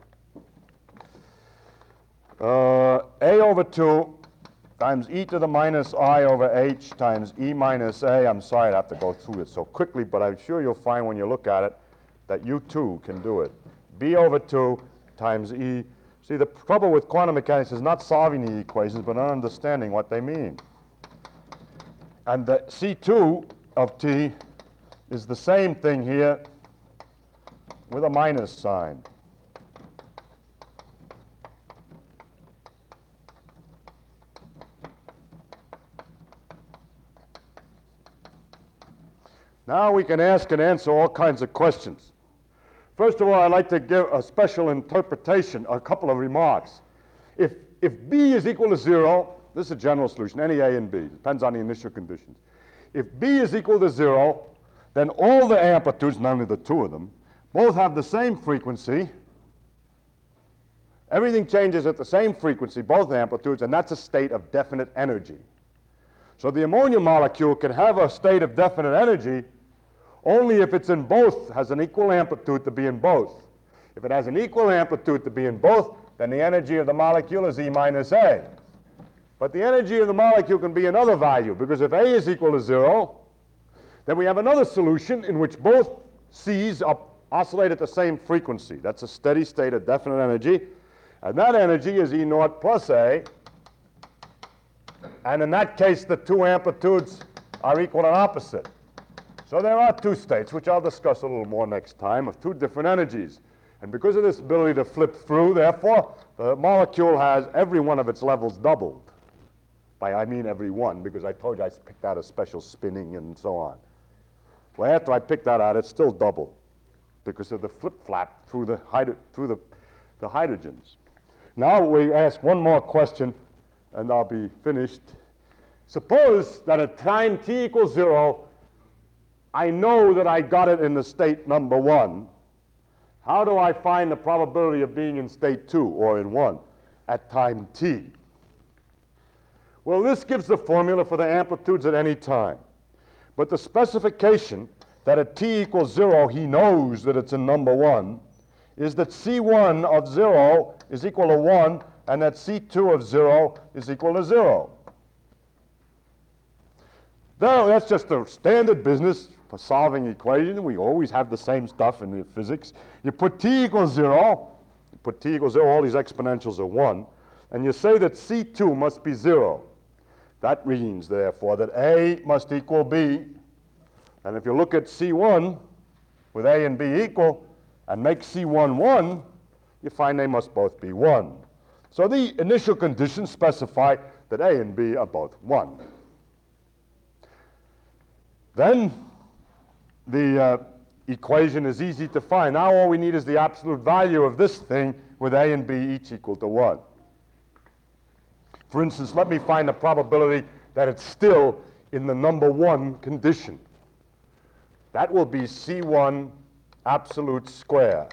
uh, A over two times e to the minus I over h times E minus A. I'm sorry I have to go through it so quickly, but I'm sure you'll find when you look at it that you too can do it. B over two times E. See, the trouble with quantum mechanics is not solving the equations, but not understanding what they mean. And the C two of T is the same thing here with a minus sign. Now we can ask and answer all kinds of questions. First of all, I'd like to give a special interpretation, a couple of remarks. If, if B is equal to zero, this is a general solution, any A and B, depends on the initial conditions. If B is equal to zero, then all the amplitudes, not only the two of them, both have the same frequency. Everything changes at the same frequency, both amplitudes, and that's a state of definite energy. So the ammonia molecule can have a state of definite energy only if it's in both, has an equal amplitude to be in both. If it has an equal amplitude to be in both, then the energy of the molecule is E minus A. But the energy of the molecule can be another value, because if A is equal to zero, then we have another solution in which both C's are, oscillate at the same frequency. That's a steady state of definite energy. And that energy is E naught plus A. And in that case, the two amplitudes are equal and opposite. So there are two states, which I'll discuss a little more next time, of two different energies. And because of this ability to flip through, therefore, the molecule has every one of its levels doubled. By I mean every one, because I told you I picked out a special spinning and so on. Well, after I picked that out, it's still double because of the flip-flap through the, hydro through the, the hydrogens. Now we ask one more question, and I'll be finished. Suppose that at time t equals zero, I know that I got it in the state number one. How do I find the probability of being in state two, or in one, at time t? Well, this gives the formula for the amplitudes at any time. But the specification that at t equals zero, he knows that it's in number one, is that C one of zero is equal to one, and that C two of zero is equal to zero. Now, that's just a standard business for solving equations. We always have the same stuff in the physics. You put t equals zero, you put t equals zero, all these exponentials are one, and you say that C two must be zero. That means, therefore, that A must equal B. And if you look at C one with A and B equal and make C one one, you find they must both be one. So the initial conditions specify that A and B are both one. Then the uh, equation is easy to find. Now all we need is the absolute value of this thing with A and B each equal to one. For instance, let me find the probability that it's still in the number one condition. That will be C one absolute square.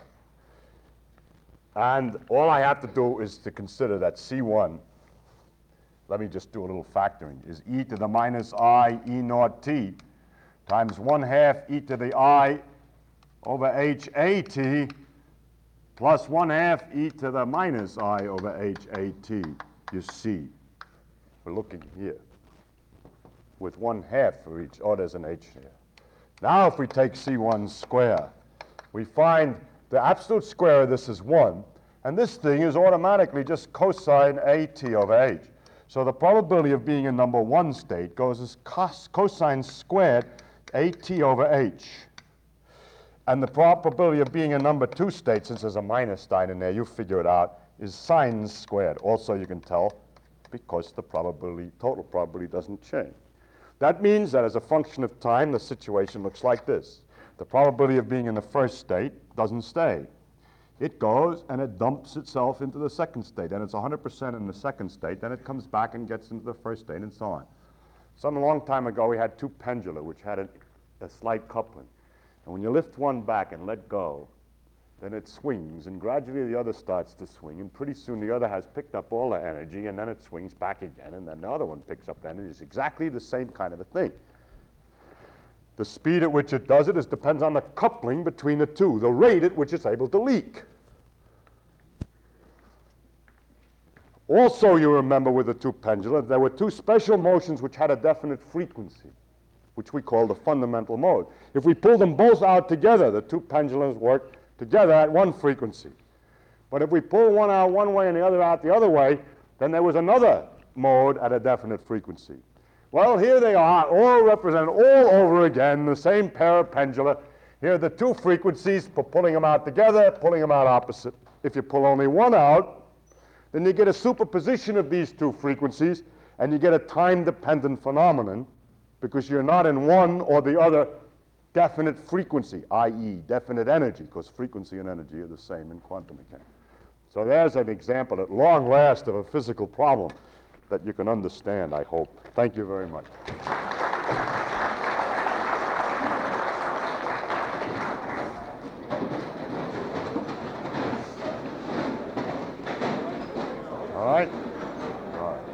And all I have to do is to consider that C one, let me just do a little factoring, is e to the minus I e naught t times one half e to the I over h a t plus one half e to the minus I over h a t. You see, we're looking here with one half for each. Oh, there's an h here. Now if we take C one square, we find the absolute square of this is one, and this thing is automatically just cosine at over h. So the probability of being in number one state goes as cos cosine squared at over h. And the probability of being in number two state, since there's a minus sign in there, you figure it out, is sine squared. Also, you can tell because the probability, total probability doesn't change. That means that as a function of time, the situation looks like this. The probability of being in the first state doesn't stay. It goes and it dumps itself into the second state, and it's one hundred percent in the second state, then it comes back and gets into the first state, and so on. Some long time ago, we had two pendula, which had a, a slight coupling. And when you lift one back and let go, then it swings, and gradually the other starts to swing, and pretty soon the other has picked up all the energy, and then it swings back again, and then the other one picks up the energy. It's exactly the same kind of a thing. The speed at which it does it is depends on the coupling between the two, the rate at which it's able to leak. Also, you remember with the two pendula, there were two special motions which had a definite frequency, which we call the fundamental mode. If we pull them both out together, the two pendulums work together at one frequency. But if we pull one out one way and the other out the other way, then there was another mode at a definite frequency. Well, here they are, all represented all over again, the same pair of pendula. Here are the two frequencies for pulling them out together, pulling them out opposite. If you pull only one out, then you get a superposition of these two frequencies, and you get a time-dependent phenomenon, because you're not in one or the other definite frequency, that is definite energy, because frequency and energy are the same in quantum mechanics. So there's an example at long last of a physical problem that you can understand, I hope. Thank you very much. All right? All right.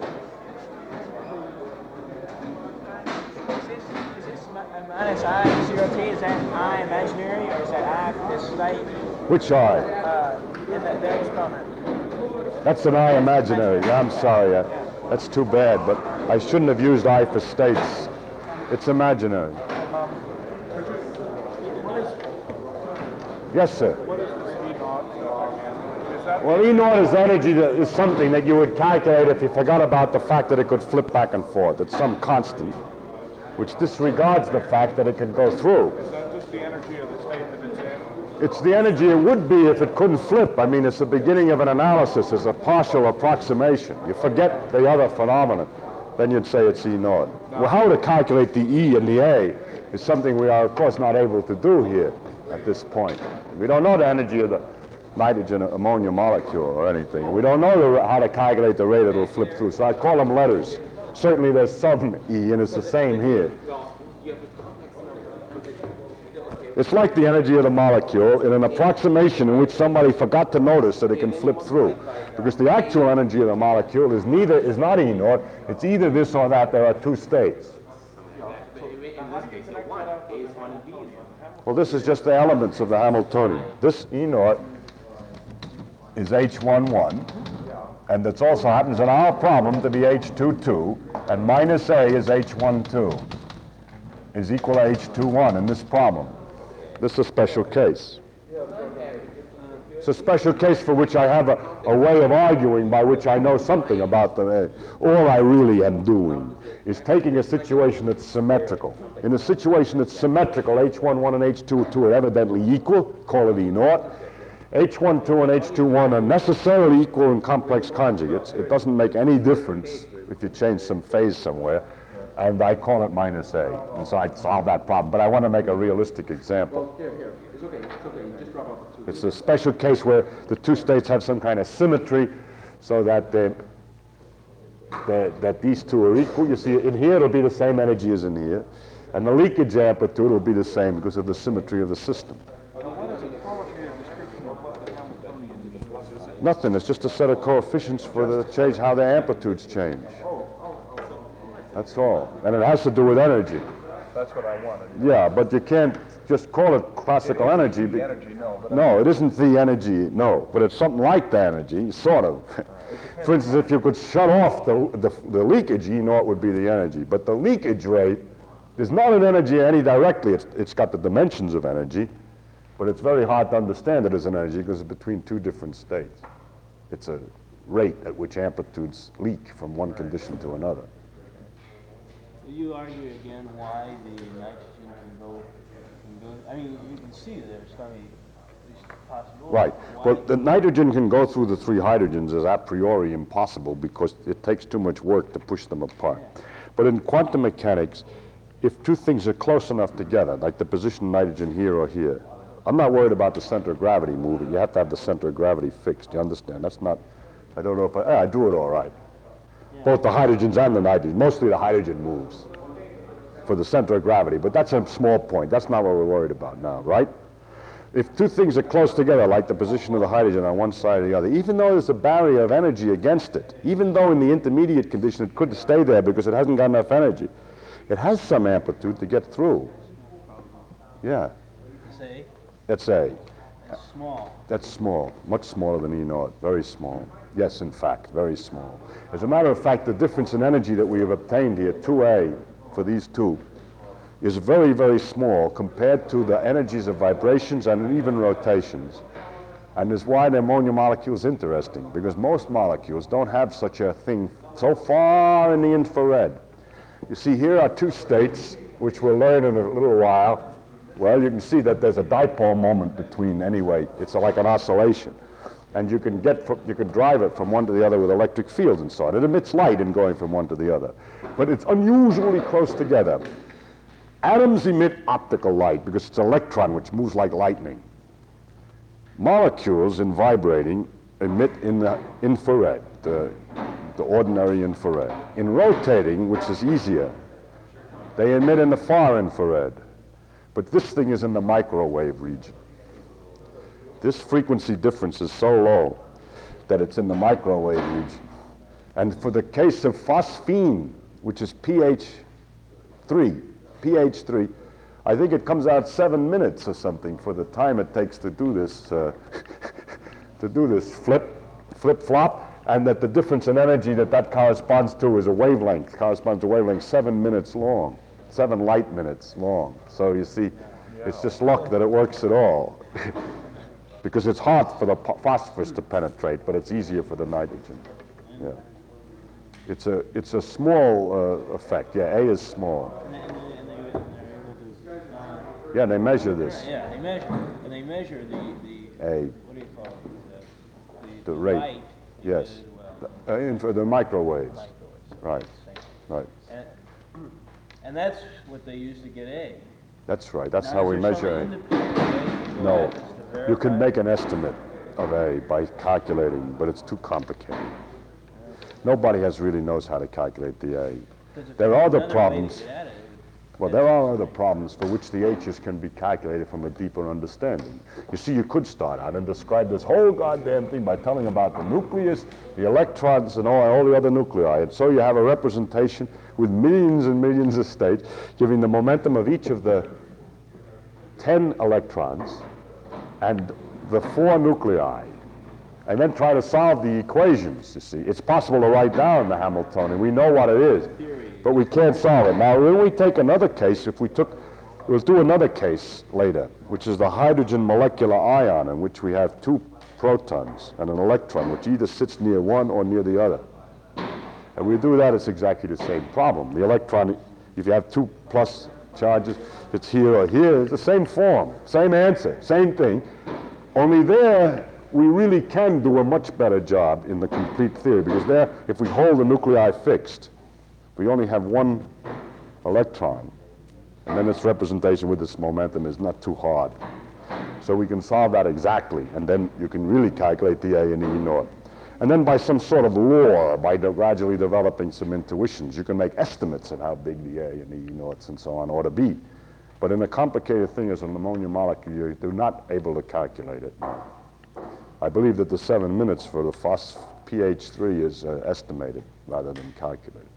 Is this, is this mi- minus I zero t, is that I imaginary, or is that I for this state? Which eye? Uh, in the, the exponent. That's an I imaginary. Yeah, I'm sorry. Uh, that's too bad, but I shouldn't have used I for states. It's imaginary. Um, what is, Yes, sir. What is this E naught? uh, Is that Well, E naught is energy that is something that you would calculate if you forgot about the fact that it could flip back and forth. It's some constant, which disregards the fact that it can go through. is that just the energy of the state that it's in? It's the energy it would be if it couldn't flip. I mean, it's the beginning of an analysis. It's a partial approximation. You forget the other phenomenon, then you'd say it's E naught. Well, how to calculate the E and the A is something we are, of course, not able to do here at this point. We don't know the energy of the nitrogen or ammonia molecule or anything. We don't know the, how to calculate the rate it'll flip through, so I call them letters. Certainly there's some E, and it's the same here. It's like the energy of the molecule in an approximation in which somebody forgot to notice that it can flip through. Because the actual energy of the molecule is neither is not E naught, it's either this or that. There are two states. Well, this is just the elements of the Hamiltonian. This E naught is H one one, and it also happens in our problem to be H two two, and minus A is H one two, is equal to H two one in this problem. This is a special case. It's a special case for which I have a, a way of arguing by which I know something about the... All I really am doing is taking a situation that's symmetrical. In a situation that's symmetrical, H one one and H two two are evidently equal, call it E naught. H one two and H two one are necessarily equal in complex conjugates. It doesn't make any difference if you change some phase somewhere. and I call it minus A. And so I solve that problem. But I want to make a realistic example. Well, here, here. It's okay. It's okay. You just drop off the two. It's a special case where the two states have some kind of symmetry so that they, that, that these two are equal. You see, in here it'll be the same energy as in here. And the leakage amplitude will be the same because of the symmetry of the system. What is a qualitative description of what the Hamiltonian is? Nothing. It's just a set of coefficients for the change, how the amplitudes change. That's all. And it has to do with energy. That's what I wanted. Yeah, but you can't just call it classical energy. be- The energy, no. But No, it isn't the energy, no. But it's something like the energy, sort of. For instance, if you could shut off the, the, the leakage, you know it would be the energy. But the leakage rate is not an energy any directly. It's, it's got the dimensions of energy, but it's very hard to understand it as an energy because it's between two different states. It's a rate at which amplitudes leak from one condition to another. You argue again why the nitrogen can go, can go, I mean, you can see there's going to be at least a possibility. Right. Why- Well, the nitrogen can go through the three hydrogens is a priori impossible because it takes too much work to push them apart. But in quantum mechanics, if two things are close enough together, like the position of nitrogen here or here, I'm not worried about the center of gravity moving. You have to have the center of gravity fixed. You understand? That's not, I don't know if I, eh, I do it all right. Both the hydrogens and the nitrogen. Mostly the hydrogen moves for the center of gravity, but that's a small point. That's not what we're worried about now, right? If two things are close together, like the position of the hydrogen on one side or the other, even though there's a barrier of energy against it, even though in the intermediate condition it could stay there because it hasn't got enough energy, it has some amplitude to get through. Yeah, Say, that's A. it's small. That's small, much smaller than E naught, very small. Yes, in fact, very small. As a matter of fact, the difference in energy that we have obtained here, two A, for these two, is very, very small compared to the energies of vibrations and even rotations. And is why the ammonia molecule is interesting, because most molecules don't have such a thing so far in the infrared. You see, here are two states, which we'll learn in a little while. Well, you can see that there's a dipole moment between anyway. It's like an oscillation. And you can get, from, you can drive it from one to the other with electric fields and so on. It emits light in going from one to the other. But it's unusually close together. Atoms emit optical light because it's an electron which moves like lightning. Molecules in vibrating emit in the infrared, the, the ordinary infrared. In rotating, which is easier, they emit in the far infrared. But this thing is in the microwave region. This frequency difference is so low that it's in the microwave region. And for the case of phosphine, which is pH three, pH three, I think it comes out seven minutes or something for the time it takes to do this, uh, to do this flip, flip-flop, and that the difference in energy that that corresponds to is a wavelength, corresponds to a wavelength seven minutes long, seven light minutes long. So you see, it's just luck that it works at all. Because it's hard for the phosphorus to penetrate, but it's easier for the nitrogen. Yeah. It's a, it's a small uh, effect. Yeah, A is small. And they, and they, and they, and they're able to, uh, Yeah, they measure this. yeah, they measure, and they measure the, the, A, what do you call it? The, the rate. light Yes. as well. Uh, in for the microwaves. Microwaves. Right, Same. right. And, and that's what they use to get A. That's right. That's Now, how we is there measure some A. independent way to go No, at this to you can verify? make an estimate of A by calculating, but it's too complicated. Nobody has really knows how to calculate the A. 'Cause if There there's are other another way to problems. get at it, Well, there are other problems for which the H's can be calculated from a deeper understanding. You see, you could start out and describe this whole goddamn thing by telling about the nucleus, the electrons, and all, all the other nuclei. And so you have a representation with millions and millions of states, giving the momentum of each of the ten electrons and the four nuclei. And then try to solve the equations, you see. It's possible to write down the Hamiltonian. We know what it is, but we can't solve it. Now, when we take another case, if we took, we'll do another case later, which is the hydrogen molecular ion, in which we have two protons and an electron, which either sits near one or near the other. And we do that, it's exactly the same problem. The electron, if you have two plus charges, it's here or here, it's the same form, same answer, same thing. Only there, we really can do a much better job in the complete theory, because there, if we hold the nuclei fixed, we only have one electron, and then its representation with its momentum is not too hard. So we can solve that exactly, and then you can really calculate the A and the E naught. And then by some sort of law, by de- gradually developing some intuitions, you can make estimates of how big the A and the E naughts and so on ought to be. But in a complicated thing as an ammonia molecule, you're not able to calculate it. I believe that the seven minutes for the phos P H three is uh, estimated rather than calculated.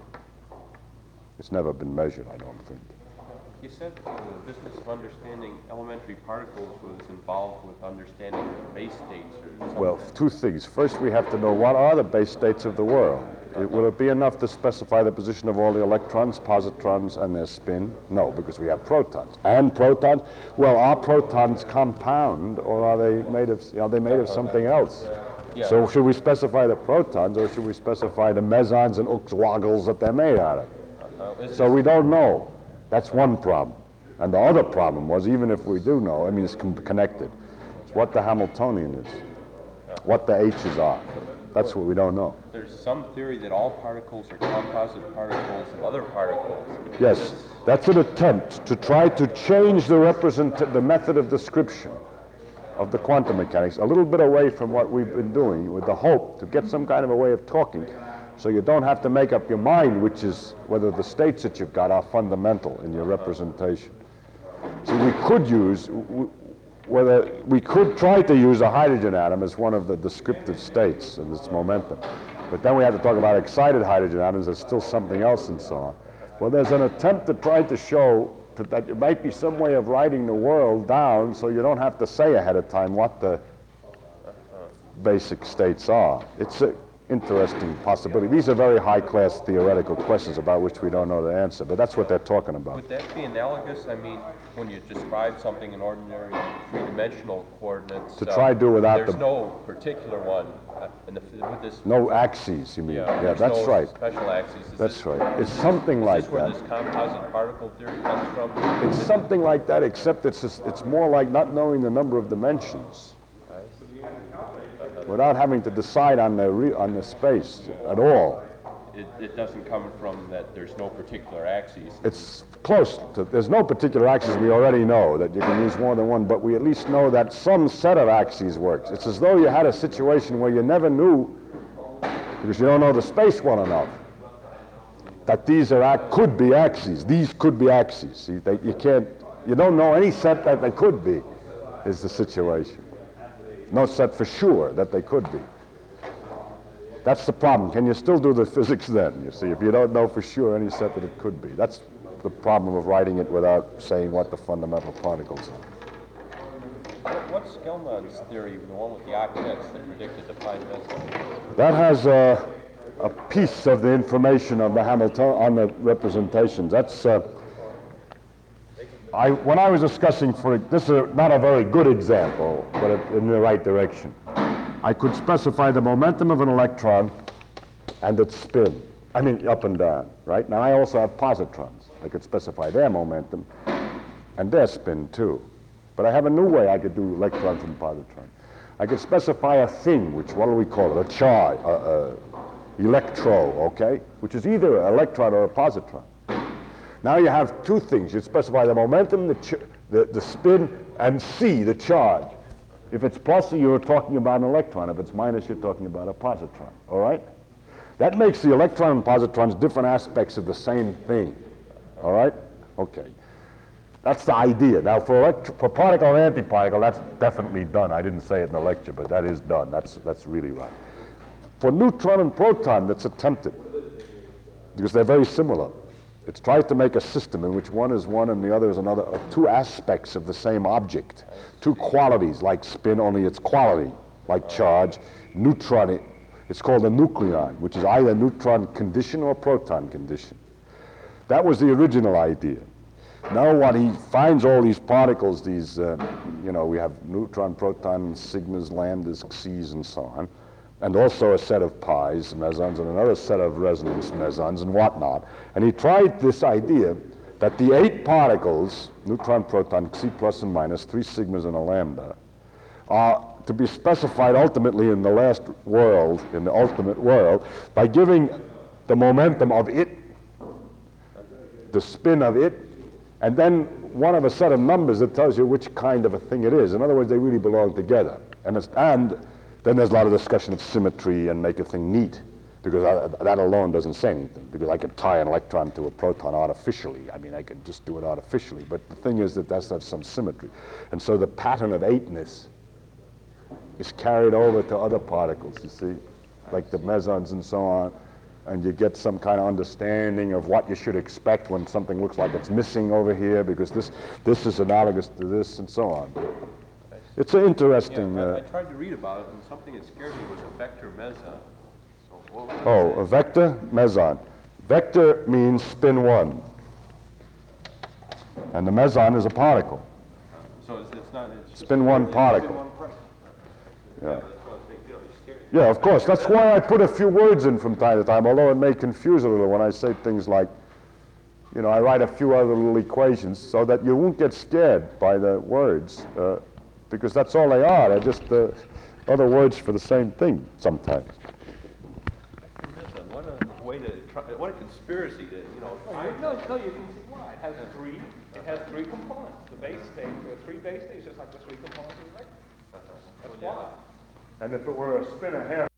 It's never been measured, I don't think. You said uh, the business of understanding elementary particles was involved with understanding the base states or something. Well, two things. First, we have to know what are the base states of the world. It, will it be enough to specify the position of all the electrons, positrons, and their spin? No, because we have protons. And protons? Well, are protons compound, or are they made of? Are they made of something else? Yeah. So, should we specify the protons, or should we specify the mesons and oxwagles that they're made out of? Uh, So we don't know. That's one problem. And the other problem was, even if we do know, I mean, it's com- connected. It's what the Hamiltonian is, what the H's are. That's what we don't know. There's some theory that all particles are composite particles of other particles. Yes, that's an attempt to try to change the represent the method of description of the quantum mechanics a little bit away from what we've been doing, with the hope to get some kind of a way of talking, so you don't have to make up your mind, which is whether the states that you've got are fundamental in your representation. See, we could use, w- whether we could try to use a hydrogen atom as one of the descriptive states and its momentum, but then we have to talk about excited hydrogen atoms as still something else and so on. Well, there's an attempt to try to show to, that there might be some way of writing the world down so you don't have to say ahead of time what the basic states are. It's a interesting possibility. These are very high-class theoretical questions about which we don't know the answer, but that's what they're talking about. Would that be analogous? I mean, when you describe something in ordinary three-dimensional coordinates, To try to do without there's the- no particular one. Uh, and the, with this, No axes, you mean? yeah, Yeah, there's that's no right. special axes. Is That's this, right. It's something Is like this where that. this composite particle theory comes from? It's something like that, except it's just, it's more like not knowing the number of dimensions, without having to decide on the re, on the space at all. It, it doesn't come from that there's no particular axes. It's close to, there's no particular axis. We already know that you can use more than one, but we at least know that some set of axes works. It's as though you had a situation where you never knew, because you don't know the space well enough, that these are ac- could be axes. These could be axes. See, they, you can't, you don't know any set that they could be, is the situation. No set for sure that they could be. That's the problem. Can you still do the physics then, you see, if you don't know for sure any set that it could be? That's the problem of writing it without saying what the fundamental particles are. What, what's Gell-Mann's theory, the one with the octets that predicted the pi meson? That has a, a piece of the information of the Hamilton on the representations. That's uh, I when I was discussing for this is a, not a very good example, but it, in the right direction. I could specify the momentum of an electron and its spin. I mean, up and down, right? Now I also have positrons. I could specify their momentum and their spin too. But I have a new way I could do electrons and positrons. I could specify a thing, which, what do we call it? A charge, a, a electro, okay? Which is either an electron or a positron. Now you have two things. You specify the momentum, the, ch the, the spin, and C, the charge. If it's plus, you're talking about an electron. If it's minus, you're talking about a positron, all right? That makes the electron and positrons different aspects of the same thing, all right? Okay. That's the idea. Now, for, elect for particle and antiparticle, that's definitely done. I didn't say it in the lecture, but that is done. That's, that's really right. For neutron and proton, that's attempted, because they're very similar. It tries to make a system in which one is one and the other is another, of two aspects of the same object, two qualities, like spin, only its quality, like charge. Neutron, it's called a nucleon, which is either neutron condition or proton condition. That was the original idea. Now what he finds all these particles, these, uh, you know, we have neutron, proton, sigmas, lambdas, x's, and so on, and also a set of pi's, mesons, and another set of resonance mesons and whatnot. And he tried this idea that the eight particles, neutron, proton, xi plus and minus, three sigmas and a lambda, are to be specified ultimately in the last world, in the ultimate world, by giving the momentum of it the spin of it, and then one of a set of numbers that tells you which kind of a thing it is. In other words, they really belong together. And, it's, and then there's a lot of discussion of symmetry and make a thing neat, because I, that alone doesn't say anything, because I could tie an electron to a proton artificially. I mean, I could just do it artificially, but the thing is that that's that's some symmetry. And so the pattern of eightness is carried over to other particles, you see, like the mesons and so on, and you get some kind of understanding of what you should expect when something looks like it's missing over here, because this, this is analogous to this, and so on. It's an interesting... Yeah, I, I uh, tried to read about it, and something that scared me was a vector meson. So what was Oh, a vector meson. Vector means spin one. And the meson is a particle. So it's, it's not, it's Spin one particle. Yeah. Yeah, of course. That's why I put a few words in from time to time, although it may confuse a little when I say things like, you know, I write a few other little equations so that you won't get scared by the words, uh, because that's all they are. They're just uh, other words for the same thing sometimes. What a way to try, what a conspiracy to, you know. I, no, no, you can see why. It has three, it has three components. The base state, the three base states, just like the three components of the vector. That's why. And if it were a spin of hammer,